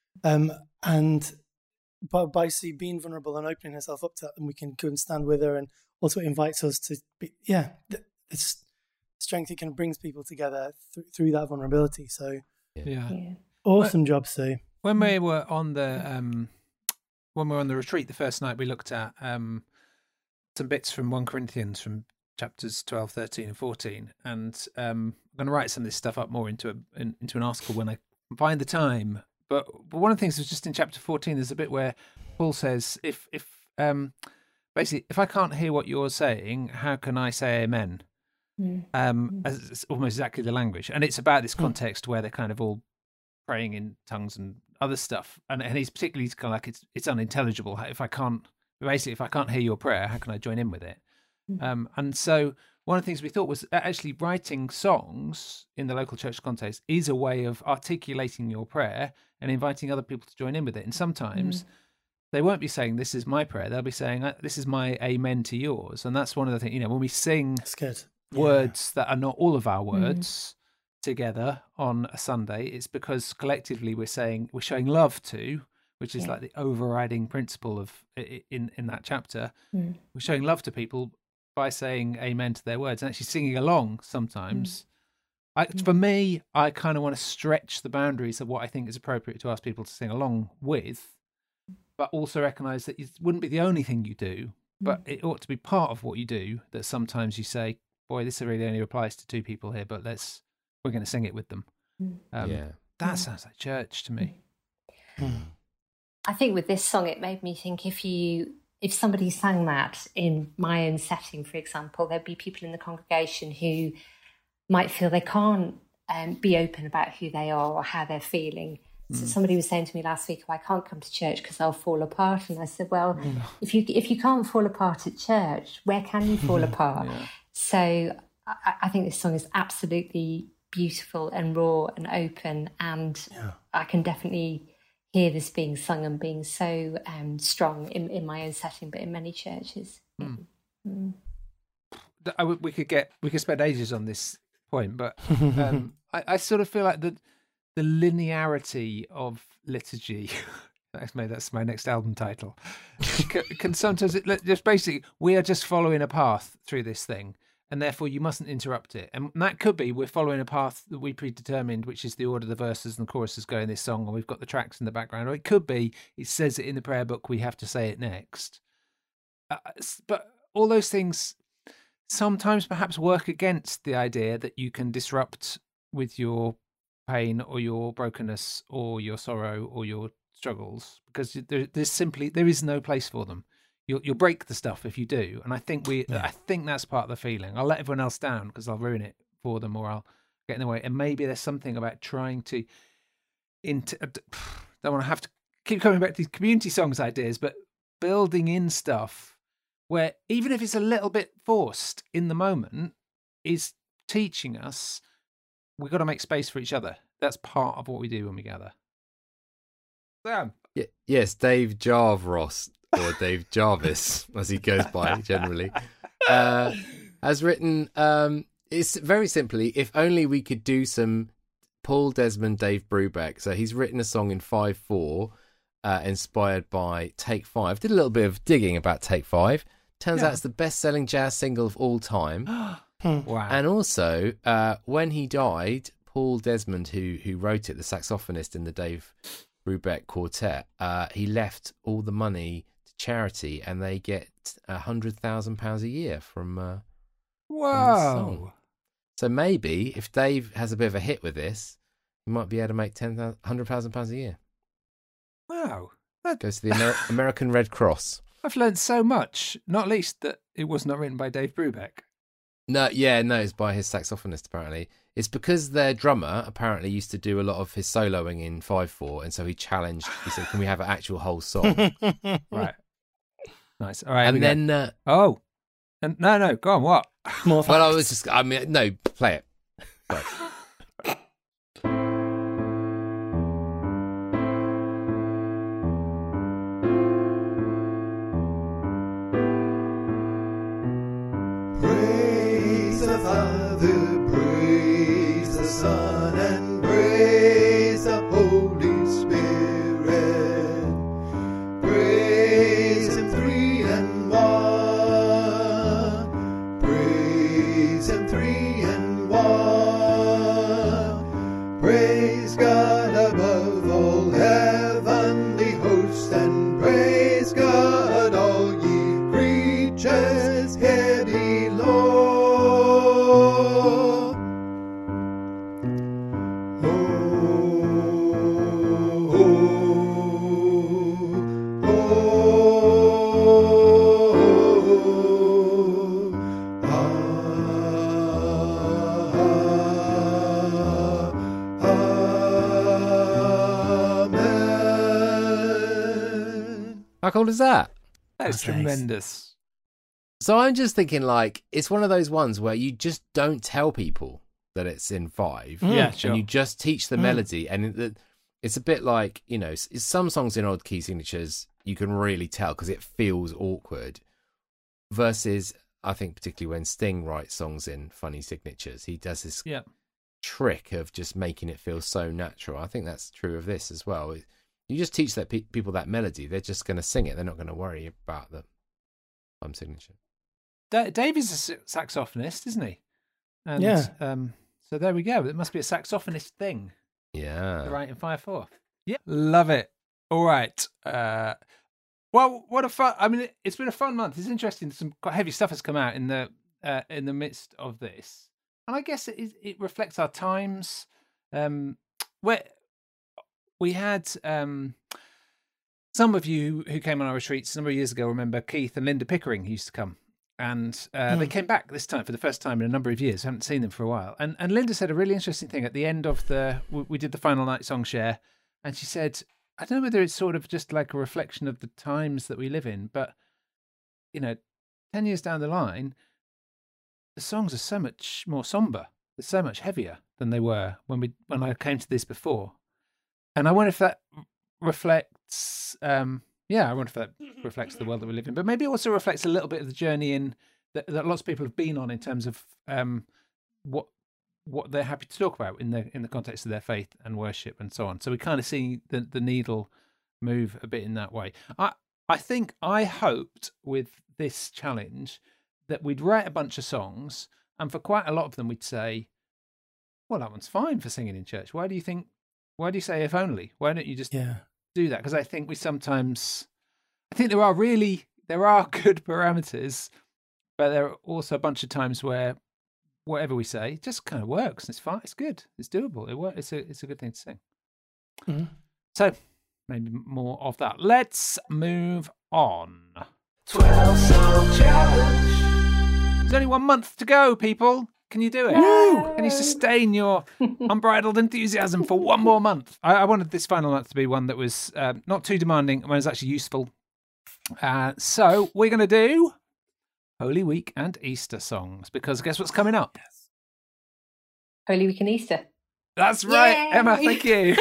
Um, and by, by see being vulnerable and opening herself up to that, then we can go and stand with her, and also it invites us to be, yeah, it's strength. It kind of brings people together th- through that vulnerability. So Yeah. Yeah. awesome job, Sue. When we were on the um, when we were on the retreat the first night, we looked at um, some bits from First Corinthians from chapters twelve, thirteen, and fourteen, and um, I'm going to write some of this stuff up more into a in, into an article when I find the time. But, but one of the things was just in chapter fourteen. There's a bit where Paul says, "If if um, basically if I can't hear what you're saying, how can I say amen?" Mm. Um, as it's almost exactly the language, and it's about this context where they're kind of all praying in tongues and other stuff, and and he's particularly kind of like it's it's unintelligible. If I can't basically if I can't hear your prayer, how can I join in with it? Mm. Um, and so one of the things we thought was actually writing songs in the local church context is a way of articulating your prayer and inviting other people to join in with it. And sometimes Mm. they won't be saying, "This is my prayer." They'll be saying, "This is my amen to yours." And that's one of the things, you know, when we sing That's good. words that are not all of our words together on a Sunday, it's because collectively we're saying we're showing love to, which is Yeah. like the overriding principle of in in that chapter. Mm. We're showing love to people by saying amen to their words and actually singing along sometimes. I, for me, I kind of want to stretch the boundaries of what I think is appropriate to ask people to sing along with, but also recognize that it wouldn't be the only thing you do, but it ought to be part of what you do, that sometimes you say, boy, this really only applies to two people here, but let's we're going to sing it with them. Um, yeah. That sounds like church to me. I think with this song, it made me think if you if somebody sang that in my own setting, for example, there'd be people in the congregation who might feel they can't um, be open about who they are or how they're feeling. So somebody was saying to me last week, oh, I can't come to church because I'll fall apart. And I said, well, mm. if you if you can't fall apart at church, where can you fall apart? Yeah. So I, I think this song is absolutely beautiful and raw and open. And Yeah. I can definitely hear this being sung and being so um, strong in, in my own setting, but in many churches. Mm. Mm. I, we could get we could spend ages on this point, but um, I, I sort of feel like the the linearity of liturgy. That's my that's my next album title. Can, can sometimes it, just basically we are just following a path through this thing, and therefore you mustn't interrupt it. And that could be we're following a path that we predetermined, which is the order the verses and the choruses go in this song, and we've got the tracks in the background. Or it could be it says it in the prayer book, we have to say it next. Uh, but all those things sometimes perhaps work against the idea that you can disrupt with your pain or your brokenness or your sorrow or your struggles, because there, there's simply there is no place for them. You'll you'll break the stuff if you do, and I think we Yeah. I think that's part of the feeling. I'll let everyone else down because I'll ruin it for them, or I'll get in the way. And maybe there's something about trying to into don't want to have to keep coming back to these community songs ideas, but building in stuff where even if it's a little bit forced in the moment is teaching us we've got to make space for each other. That's part of what we do when we gather. Sam. Y- yes, Dave Jarvis, or Dave Jarvis, as he goes by generally, uh, has written, um, it's very simply, if only we could do some Paul Desmond, Dave Brubeck. So he's written a song in five four, uh, inspired by Take Five. Did a little bit of digging about Take Five. Turns Yeah. out it's the best-selling jazz single of all time. Wow. And also, uh, when he died, Paul Desmond, who who wrote it, the saxophonist in the Dave Brubeck Quartet, uh, he left all the money to charity, and they get a hundred thousand pounds a year from. Uh, Whoa. song. So maybe if Dave has a bit of a hit with this, he might be able to make ten thousand, hundred thousand pounds a year. Wow. That, Goes to the Amer- American Red Cross. I've learned so much, not least that it was not written by Dave Brubeck. No, yeah, no, it's by his saxophonist, apparently. It's because their drummer apparently used to do a lot of his soloing in five four, and so he challenged, he said, can we have an actual whole song? Right. Nice. All right. And here we go. then, uh, Oh. And, no, no. Go on. What? More well, I facts. was just, I mean, no, play it. Right. Praise the Father, praise the Son, and praise the Holy Spirit. How cool is that? That's That's nice. tremendous. So I'm just thinking, like, it's one of those ones where you just don't tell people that it's in five. Mm. Yeah, sure. And you just teach the Mm. melody. And it, it's a bit like, you know, s- some songs in odd key signatures, you can really tell because it feels awkward. Versus, I think, particularly when Sting writes songs in funny signatures, he does this Yeah. trick of just making it feel so natural. I think that's true of this as well. It- You just teach that pe- people that melody, they're just going to sing it. They're not going to worry about the time signature. Da- Dave is a s- saxophonist, isn't he? And, Yeah. Um, so there we go. It must be a saxophonist thing. Yeah. to write in five four. Yeah, love it. All right. Uh, well, what a fun! I mean, it, it's been a fun month. It's interesting. Some quite heavy stuff has come out in the uh, in the midst of this, and I guess it is, it reflects our times. Um, where we had um, some of you who came on our retreats a number of years ago remember Keith and Linda Pickering who used to come. And uh, they came back this time for the first time in a number of years. I haven't seen them for a while. And and Linda said a really interesting thing at the end of the, we, we did the final night song share. And she said, I don't know whether it's sort of just like a reflection of the times that we live in, but, you know, ten years down the line, the songs are so much more somber. They're so much heavier than they were when we when I came to this before. And I wonder if that reflects... Um, Yeah, I wonder if that reflects the world that we live in, but maybe it also reflects a little bit of the journey in that, that lots of people have been on in terms of um, what what they're happy to talk about in the in the context of their faith and worship and so on. So we kind of see the the needle move a bit in that way. I I think I hoped with this challenge that we'd write a bunch of songs, and for quite a lot of them we'd say, "Well, that one's fine for singing in church. Why do you think? Why do you say if only? Why don't you just?" Yeah. do that? Because I think we sometimes, I think there are really, there are good parameters, but there are also a bunch of times where whatever we say it just kind of works and it's fine, it's good, it's doable, it works, it's a, it's a good thing to sing. Mhm. So maybe more of that. Let's move on. twelve song challenge. There's only one month to go, people. Can you do it? Woo! Can you sustain your unbridled enthusiasm for one more month? I, I wanted this final month to be one that was um, not too demanding and was actually useful. Uh, so we're going to do Holy Week and Easter songs because guess what's coming up? Holy Week and Easter. That's right, Yay! Emma. Thank you.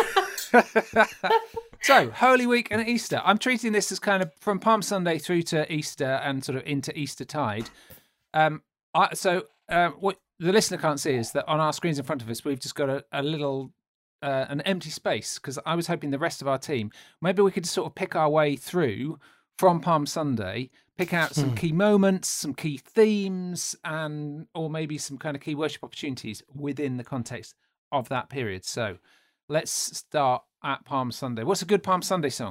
So, Holy Week and Easter. I'm treating this as kind of from Palm Sunday through to Easter and sort of into Easter tide. Um, I, so, uh, what the listener can't see is that on our screens in front of us, we've just got a, a little, uh, an empty space because I was hoping the rest of our team, maybe we could sort of pick our way through from Palm Sunday, pick out some key moments, some key themes, and or maybe some kind of key worship opportunities within the context of that period. So let's start at Palm Sunday. What's a good Palm Sunday song?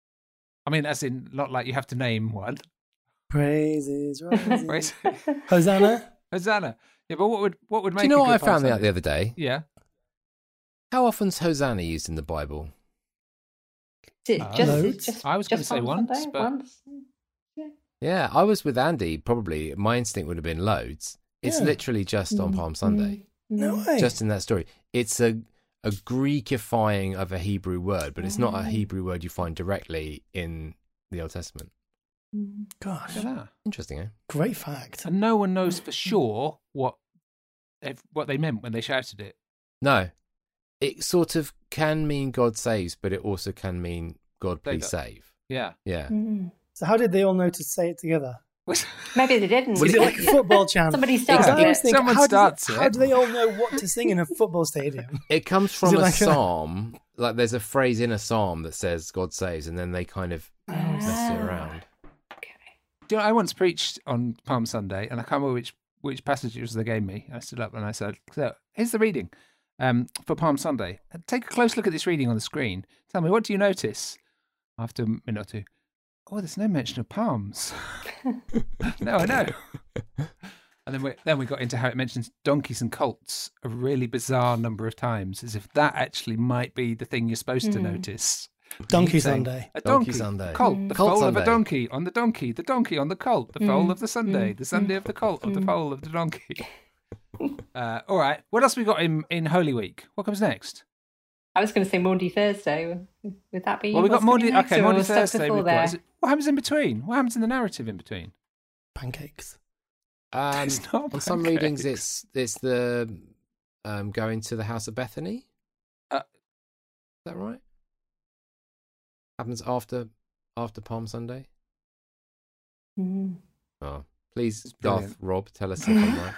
I mean, as in, not like you have to name one. Praises rising. Right? Hosanna. Hosanna. Yeah, but what would what would make? Do you know a what good I Palm found out Sunday? the other day? Yeah. How often's Hosanna used in the Bible? Just, Uh, just, Loads. just, I was gonna just say on once, Sunday, but- once. Yeah, I was with Andy, probably. My instinct would have been loads. It's Yeah. literally just on Palm Sunday. No way. Just in that story. It's a a Greekifying of a Hebrew word, but it's not a Hebrew word you find directly in the Old Testament. Gosh, Look at that. Interesting, eh? great fact. And no one knows for sure what if, what they meant when they shouted it. No. It sort of can mean God saves, but it also can mean God please Save save. Yeah. Yeah. Mm. So how did they all know to say it together? Maybe they didn't. Is it like a football chant? Somebody Because started I always it. think, Someone how does starts it, it. How do they all know what to sing in a football stadium? It comes from it a like a- psalm. Like there's a phrase in a psalm that says God saves, and then they kind of mess it Ah. around. Okay. Do you know, I once preached on Palm Sunday, and I can't remember which which passages they gave me. I stood up and I said, "So here's the reading um, for Palm Sunday. Take a close look at this reading on the screen. Tell me, what do you notice?" After a minute or two, oh, there's no mention of palms. No, I know. And then we then we got into how it mentions donkeys and colts a really bizarre number of times, as if that actually might be the thing you're supposed to Hmm. notice. Donkey Saying, Sunday. A Donkey donkey, Sunday. colt, the Colt foal of Sunday. a donkey on the donkey, the donkey on the colt, the foal Mm. of the Sunday, Mm. the Sunday of the colt, of the Mm. foal of the donkey. Uh, all right, what else we got in, in Holy Week? What comes next? I was going to say Maundy Thursday. Would that be? Well, we got what's Maundy. coming next, Okay, or Maundy stuff Thursday. before We've got. there? Is it, what happens in between? What happens in the narrative in between? Pancakes. Um, It's not on some readings, pancakes. it's it's the um, going to the house of Bethany. Uh, Is that right? Happens after after Palm Sunday. Mm. Oh, please, It's Darth brilliant. Rob, tell us if I'm right.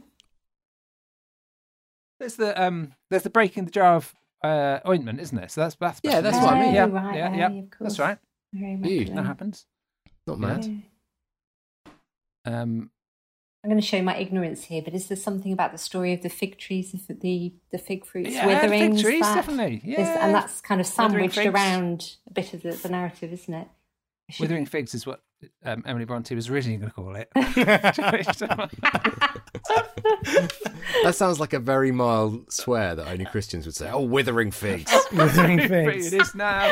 There's the um. There's the breaking the jar of uh, ointment, isn't it? So that's that's. Yeah, that's Bethany, what I isn't mean. it? Yeah, Oh, right, yeah, aye, yeah. of That's course. right. Very You. Magdalene. That happens. Not Yeah. mad. Yeah. Um. I'm going to show my ignorance here, but is there something about the story of the fig trees, the the, the fig fruits Yeah, withering? fig trees, that, definitely. is- Yeah, and that's kind of Withering sandwiched figs. around a bit of the, the narrative, isn't it? I should- Withering figs is what um, Emily Bronte was originally going to call it. That sounds like a very mild swear that only Christians would say. Oh, withering figs. Withering It figs. is now.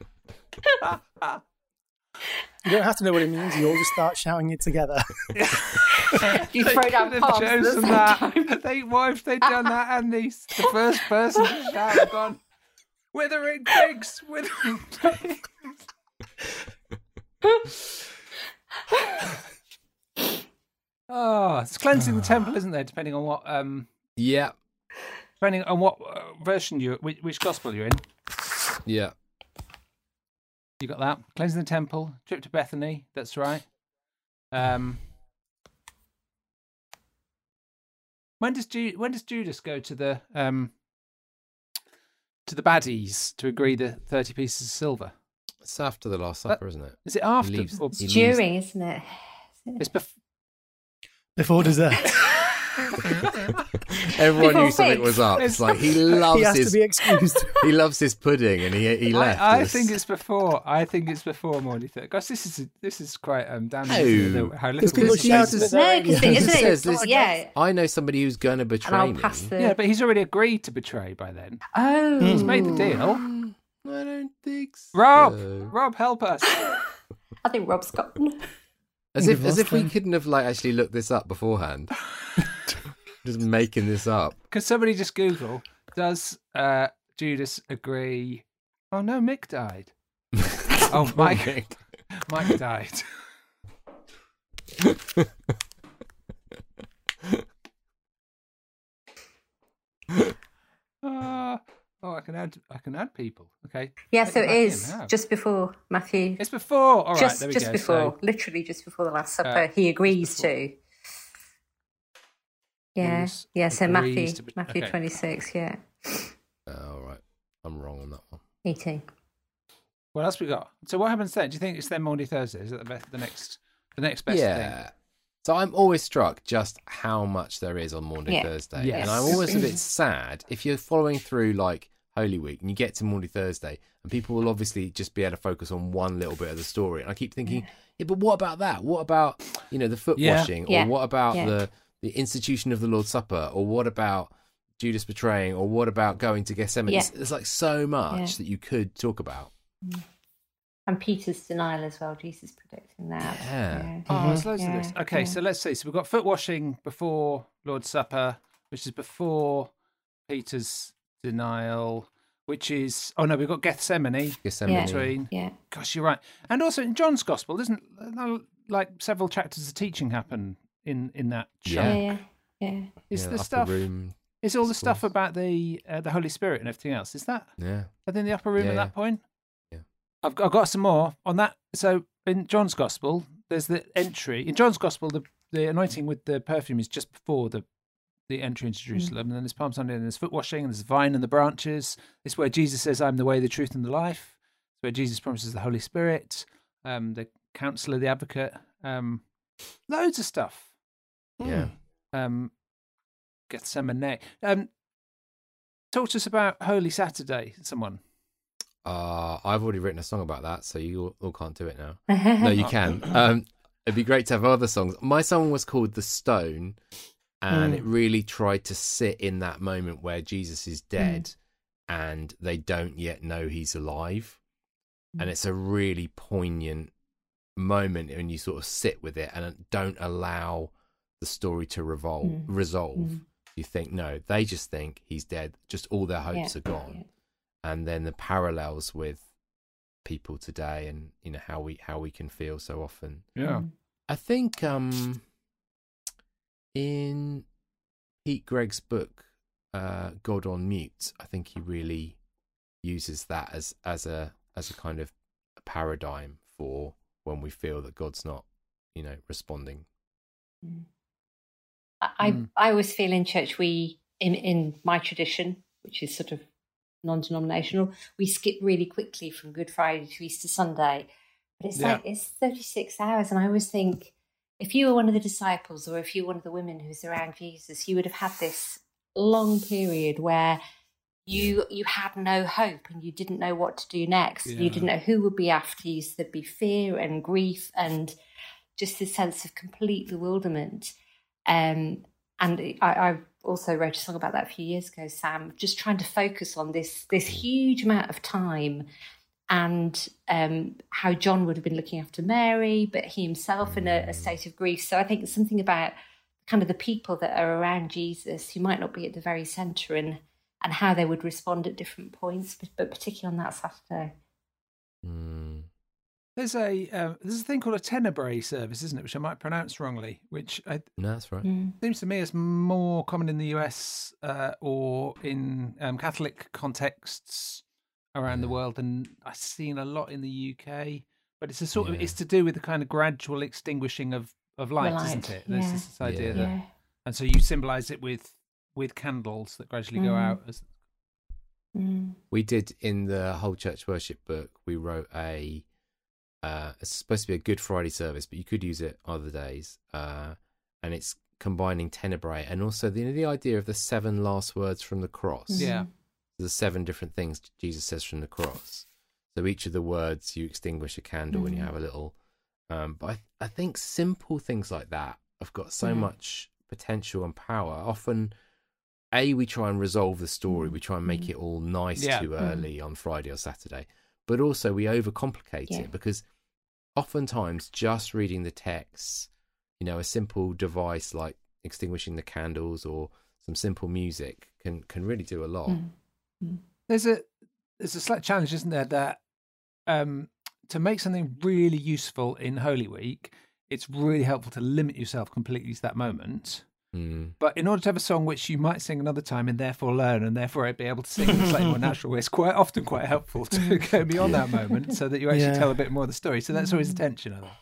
You don't have to know what it means. You all just start shouting it together. You throw down They palms could at have the chosen same that. time. They, what if they'd done that and the, the first person to shout had gone, withering pigs, withering pigs. Oh, it's cleansing the temple, isn't there? Depending on what, um, Yeah, depending on what uh, version you, which, which gospel you're in. yeah. You got that? Cleansing the temple, trip to Bethany. That's right. Um, when does Ju- when does Judas go to the um to the baddies to agree the thirty pieces of silver? It's after the Last Supper, isn't it? Is it after? leaves- or- It's He leaves- during, isn't it? it's bef- Before dessert. Everyone Before knew something figs. was up. It's like he loves He has his to be excused. he loves his pudding, and he he left. I, I It's- think it's before. I think it's before Maundy Thursday. Gosh, this is this is quite um damning. No. isn't it, How Because little people this shout is. at No, the because radio. isn't it? says It's- this- yeah. I know somebody who's going to And betray I'll me. pass the. Yeah, but he's already agreed to betray by then. Oh, He's made the deal. Mm, I don't think so. Rob, Rob, help us. I think Rob's gone. As You've if as lost if we him. couldn't have like actually looked this up beforehand. Just making this up. Could somebody just Google, does uh, Judas agree? Oh no, Mick died. Oh, Mike. Mike died. Uh, oh, I can add. I can add people. Okay. Yeah, Add so them it back in is now. just before Matthew. It's before. All right, just there we just go. before, So, literally just before the Last Supper, Uh, he agrees before. to. Yeah, Judas yeah. So Matthew, agrees to bet- Matthew okay. twenty-six, yeah, Oh, all right. I'm wrong on that one. eighteen. what else we got? So what happens then? Do you think it's then Maundy Thursday? Is it the, best, the next, the next best yeah. thing? So I'm always struck just how much there is on Maundy Yeah. Thursday. Yes. And I'm always a bit sad if you're following through like Holy Week and you get to Maundy Thursday and people will obviously just be able to focus on one little bit of the story. And I keep thinking, yeah, but what about that? What about, you know, the foot Yeah. washing? Yeah. Or what about Yeah. the, the institution of the Lord's Supper? Or what about Judas betraying? Or what about going to Gethsemane? Yeah. It's- There's like so much Yeah. that you could talk about. And Peter's denial as well. Jesus predicting that. Yeah. Oh, there's loads Yeah, of this. Okay, yeah. so let's see. So we've got foot washing before Lord's Supper, which is before Peter's denial, which is oh no, we've got Gethsemane Gethsemane. Yeah. between. Yeah. Gosh, you're right. And also in John's Gospel, isn't uh, like several chapters of teaching happen in in that show? Yeah. Yeah. Yeah. Yeah. Is Yeah, the upper stuff? room. Is all the stuff discourse. about the uh, the Holy Spirit and everything else? Is that Yeah. within the upper room Yeah, at yeah. that point? Yeah. I've got, I've got some more on that. So in John's Gospel, there's the entry. In John's Gospel, the, the anointing with the perfume is just before the the entry into Jerusalem. And then there's Palm Sunday, and there's foot washing, and there's the vine and the branches. It's where Jesus says, I'm the way, the truth, and the life. It's where Jesus promises the Holy Spirit, um, the counselor, the advocate, um, loads of stuff. Yeah. Um, Gethsemane. Um, talk to us about Holy Saturday, someone. Uh, I've already written a song about that, so you all, all can't do it now. No, you can. Um, it'd be great to have other songs. My song was called The Stone, and Mm. it really tried to sit in that moment where Jesus is dead and they don't yet know he's alive. And it's a really poignant moment when you sort of sit with it and don't allow the story to revolve, Mm. resolve. Mm. You think, no, they just think he's dead. Just all their hopes Yeah, are gone. yeah. and then the parallels with people today, and you know how we how we can feel so often. Yeah. I think um, in Pete Gregg's book, uh, God on Mute, I think he really uses that as as a as a kind of a paradigm for when we feel that God's not, you know, responding. I Mm. I always feel in church we in in my tradition, which is sort of non-denominational, we skip really quickly from Good Friday to Easter Sunday. But it's Yeah. like it's thirty-six hours, and I always think if you were one of the disciples or if you were one of the women who's around Jesus, you would have had this long period where you you had no hope and you didn't know what to do next. Yeah. You didn't know who would be after you. So there'd be fear and grief and just this sense of complete bewilderment. Um, and I, I also wrote a song about that a few years ago, Sam, just trying to focus on this this huge amount of time and um, how John would have been looking after Mary, but he himself in a, a state of grief. So I think it's something about kind of the people that are around Jesus who might not be at the very centre and, and how they would respond at different points, but, but particularly on that Saturday. Mm. There's a uh, there's a thing called a Tenebrae service, isn't it? Which I might pronounce wrongly. Which I, No, that's right. Mm. seems to me is more common in the U S uh, or in um, Catholic contexts around the Yeah. world, and I've seen a lot in the U K. But it's a sort of Yeah. it's to do with the kind of gradual extinguishing of, of light, Light, isn't it? There's yeah. this idea Yeah. that, Yeah. and so you symbolise it with with candles that gradually go Mm. out. As, Mm. We did in the whole church worship book. We wrote a. Uh, it's supposed to be a Good Friday service, but you could use it other days. Uh, and it's combining Tenebrae and also the the idea of the seven last words from the cross. Yeah. The seven different things Jesus says from the cross. So each of the words you extinguish a candle and you Mhm. have a little. Um, but I, I think simple things like that have got so Yeah. much potential and power. Often, A, we try and resolve the story. We try and make Mhm. it all nice Yeah. too Mhm. early on Friday or Saturday. But also we overcomplicate Yeah. it because oftentimes just reading the text, you know, a simple device like extinguishing the candles or some simple music can, can really do a lot. Mm. Mm. there's a there's a slight challenge, isn't there, that um, to make something really useful in Holy Week, it's really helpful to limit yourself completely to that moment. Mm. But in order to have a song which you might sing another time and therefore learn and therefore be able to sing in a slightly more natural way, it's quite often quite helpful to go beyond that moment so that you actually Yeah. tell a bit more of the story. So that's always a tension, I think.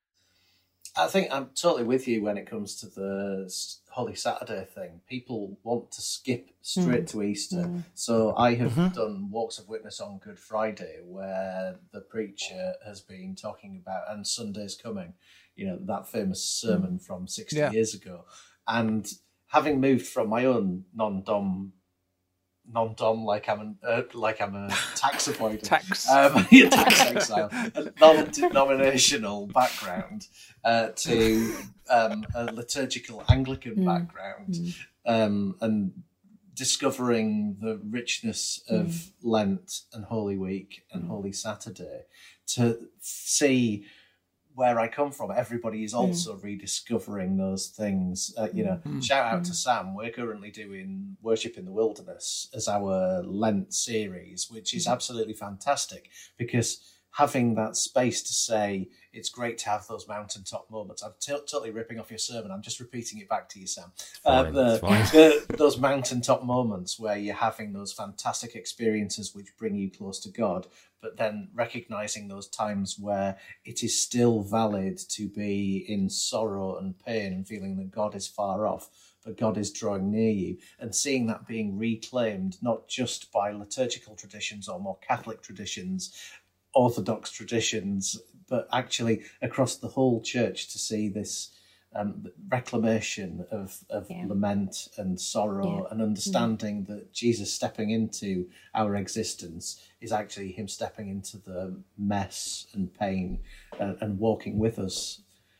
I think I'm totally with you when it comes to the s- Holy Saturday thing. People want to skip straight Mm. to Easter. Mm. So I have Mhm. done Walks of Witness on Good Friday where the preacher has been talking about, and Sunday's coming, you know, that famous sermon from sixty Yeah. years ago. And having moved from my own non-dom, non-dom like I'm an, uh, like I'm a tax avoider. Tax. Um, yeah, tax exile, a non-denominational background uh, to um, a liturgical Anglican Mm. background, Mm. um, and discovering the richness of Mm. Lent and Holy Week and Mm. Holy Saturday, to see where I come from. Everybody is also rediscovering those things. Uh, you know, Mm. shout out to Mm. Sam. We're currently doing Worship in the Wilderness as our Lent series, which is absolutely fantastic because having that space to say it's great to have those mountaintop moments. I'm t- totally ripping off your sermon. I'm just repeating it back to you, Sam. Uh, Fine, the, it's fine. the, those mountaintop moments where you're having those fantastic experiences which bring you close to God, but then recognizing those times where it is still valid to be in sorrow and pain and feeling that God is far off, but God is drawing near you, and seeing that being reclaimed not just by liturgical traditions or more Catholic traditions, Orthodox traditions, but actually across the whole church, to see this um, reclamation of, of Yeah. lament and sorrow, Yeah. and understanding that Jesus stepping into our existence is actually him stepping into the mess and pain uh, and walking with us.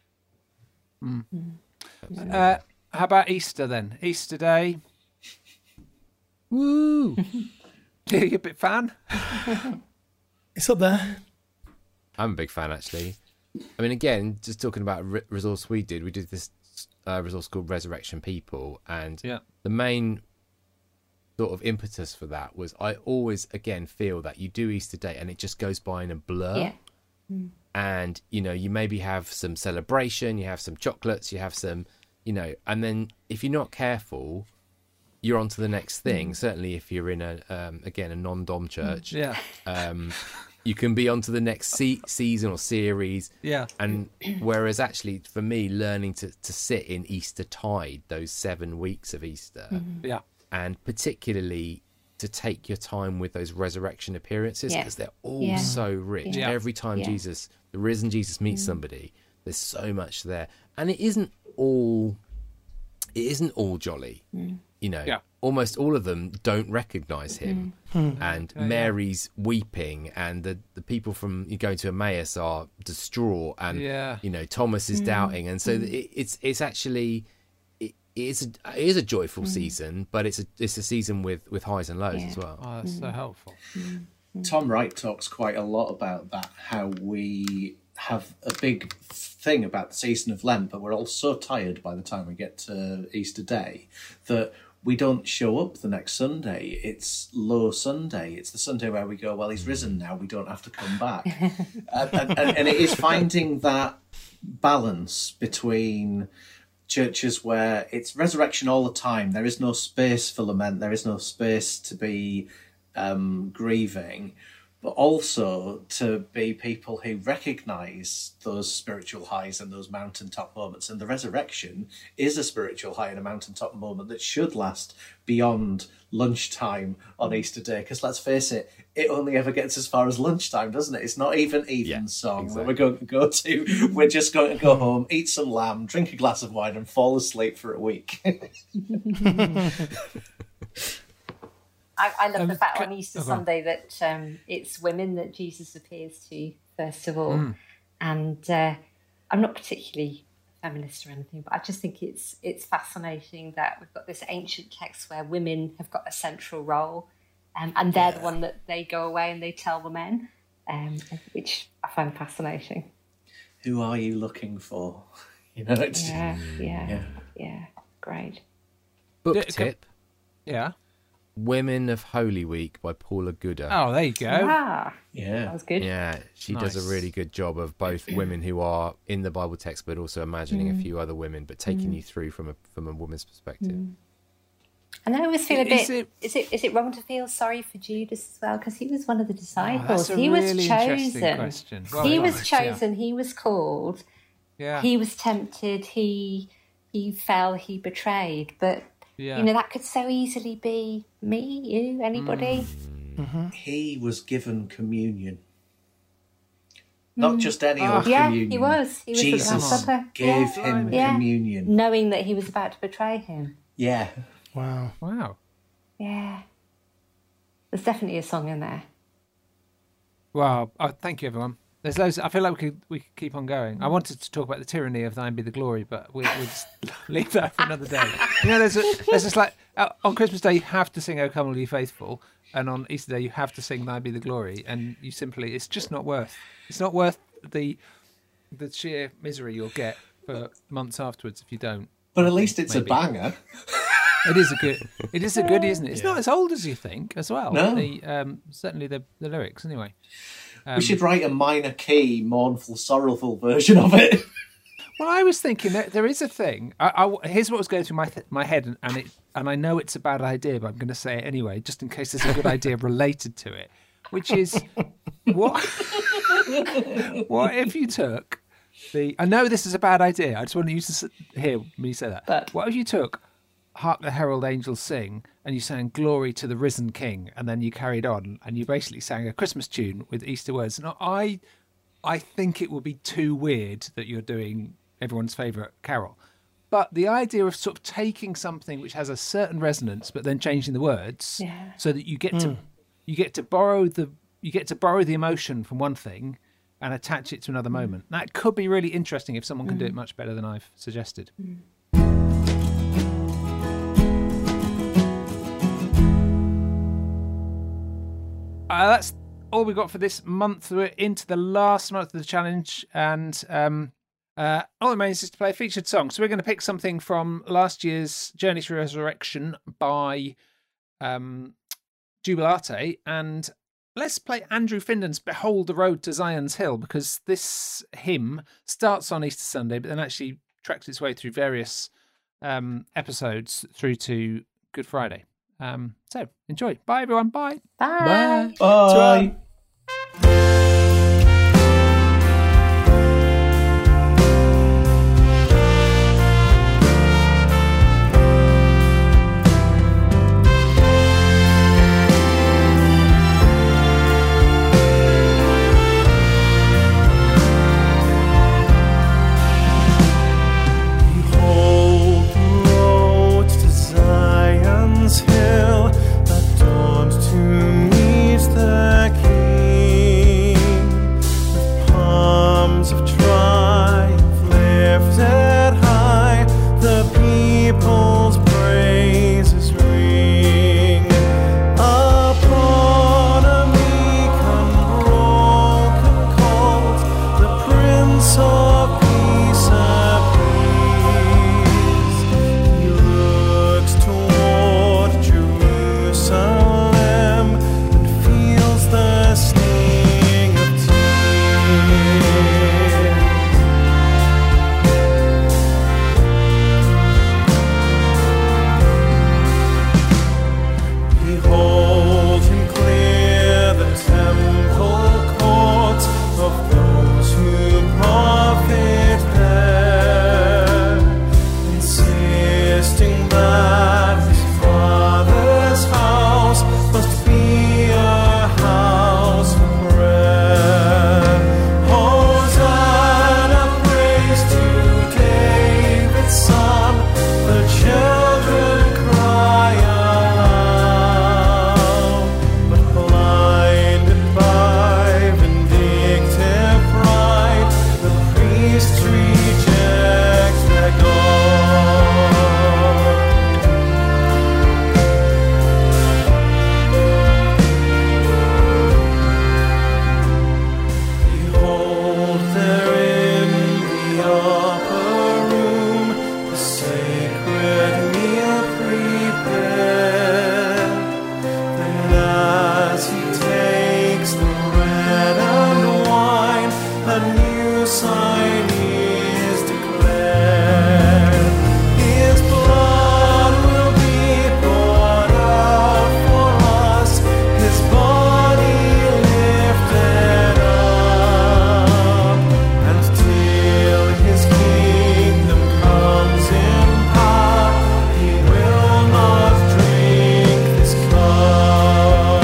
Uh, how about Easter then? Easter Day. Woo! Are you a bit fan? It's up there. I'm a big fan, actually. I mean, again, just talking about a re- resource we did, we did this uh, resource called Resurrection People, and Yeah. the main sort of impetus for that was I always again feel that you do Easter Day and it just goes by in a blur. Yeah. Mm. And you know, you maybe have some celebration, you have some chocolates, you have some, you know, and then if you're not careful, you're on to the next thing. Mm. Certainly if you're in a um, again a non-dom church, yeah, um, you can be on to the next se- season or series. Yeah. And whereas actually for me, learning to, to sit in Easter tide, those seven weeks of Easter, Mm-hmm. yeah, and particularly to take your time with those resurrection appearances, Yeah. because they're all Yeah. so rich. Yeah. Every time Yeah. Jesus, the risen Jesus meets Mm. somebody, there's so much there. And it isn't all, it isn't all jolly. Mm. You know, Yeah. almost all of them don't recognize him. Mm-hmm. And Yeah, yeah. Mary's weeping, and the, the people from you going to Emmaus are distraught, and Yeah. you know Thomas is doubting, and so it, it's it's actually it is a, it is a joyful season, but it's a it's a season with with highs and lows Yeah. as well. oh, that's so helpful. Tom Wright talks quite a lot about that, how we have a big thing about the season of Lent, but we're all so tired by the time we get to Easter Day that we don't show up the next Sunday. It's Low Sunday. It's the Sunday where we go, well, he's risen now, we don't have to come back. and, and, and it is finding that balance between churches where it's resurrection all the time. There is no space for lament. There is no space to be um, grieving, but also to be people who recognise those spiritual highs and those mountaintop moments. And the resurrection is a spiritual high and a mountaintop moment that should last beyond lunchtime on Easter Day. Because let's face it, it only ever gets as far as lunchtime, doesn't it? It's not even evensong. exactly. We're going to go to, we're just going to go home, eat some lamb, drink a glass of wine, and fall asleep for a week. I, I love Um, the fact ca- on Easter oh, go on. Sunday that um, it's women that Jesus appears to first of all, Mm. and uh, I'm not particularly feminist or anything, but I just think it's it's fascinating that we've got this ancient text where women have got a central role, um, and they're the one that they go away and they tell the men, um, which I find fascinating. Who are you looking for? You know, it's Yeah, yeah, Yeah. yeah, great. Book Yeah, come- tip: Yeah. Women of Holy Week by Paula Gooder. Oh, there you go. Ah, that yeah. was good. Yeah, she does Nice. a really good job of both women who are in the Bible text, but also imagining Mm. a few other women, but taking you through from a from a woman's perspective. Mm. And I always feel a Is bit. it- Is it is it wrong to feel sorry for Judas as well? Because he was one of the Oh, disciples. that's a he was really interesting chosen. question. Well, he yeah, was chosen. He was called. Yeah. He was tempted. He he fell. He betrayed. But yeah. you know that could so easily be me, you, anybody. He was given communion. Not just any old Mm. Yeah, communion. he was. He was at the Jesus Last Supper. gave Yeah. him Yeah. communion. Knowing that he was about to betray him. Yeah. Wow. Wow. Yeah. There's definitely a song in there. Wow. Oh, thank you, everyone. There's loads. I feel like we could we could keep on going. Mm. I wanted to talk about the tyranny of thine be the glory, but we, we'll just leave that for another day. You know, there's a, there's just like uh, on Christmas Day you have to sing "O Come All Ye Faithful," and on Easter Day you have to sing "Thine Be the Glory," and you simply it's just not worth. It's not worth the the sheer misery you'll get for months afterwards if you don't. But at least it's Maybe. a banger. It is a good. It is a goodie, isn't it? It's not as old as you think, as well. No. The, um, certainly the the lyrics, anyway. Um, we should write a minor key, mournful, sorrowful version of it. Well, I was thinking that there is a thing. I, I, here's what was going through my th- my head, and, and it and I know it's a bad idea, but I'm going to say it anyway, just in case there's a good idea related to it. Which is what? What if you took the? I know this is a bad idea. I just want you to s- hear me say that. But- What if you took "Hark the Herald Angels Sing" and you sang "Glory to the Risen King," and then you carried on and you basically sang a Christmas tune with Easter words? And I, I think it would be too weird that you're doing everyone's favourite carol. But the idea of sort of taking something which has a certain resonance, but then changing the words, Yeah. so that you get to you get to borrow the you get to borrow the emotion from one thing and attach it to another moment. That could be really interesting if someone can do it much better than I've suggested. Uh, that's all we got for this month. We're into the last month of the challenge, and um, uh, all that remains is to play a featured song. So we're going to pick something from last year's Journey to Resurrection by um, Jubilate, and let's play Andrew Finden's Behold the Road to Zion's Hill, because this hymn starts on Easter Sunday, but then actually tracks its way through various um, episodes through to Good Friday. Um, so enjoy. Bye, everyone. Bye. Bye. Bye. Hill adorned to meet the King, with palms of triumph lifted high, the people's praises ring. Upon a meek unbroken colt, the Prince of Peace appears. He looks toward Jerusalem and feels the sting of tears. Behold him clear the temple courts of those who profit there, insisting that his Father's house must be a house of prayer. Hosanna, praise to David's Son, the children cry aloud, but blinded by vindictive pride, the priests reject their God. Behold, there in the upper room, the sacred meal prepared. Then as he takes the bread and wine, a new sign is declared. His blood will be poured out for us, his body lifted up, and till his kingdom comes in power, he will not drink this cup.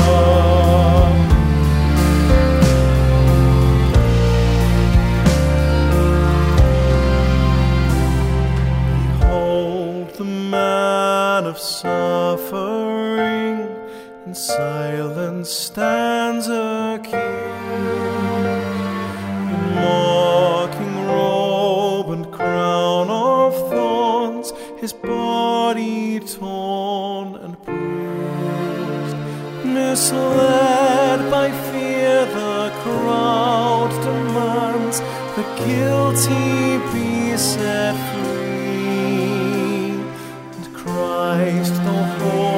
Behold the man of suffering, in silence stands a king, in mocking robe and crown of thorns, his body torn and bruised. Misled by fear, the crowd demands the guilty be set free, and Christ the Holy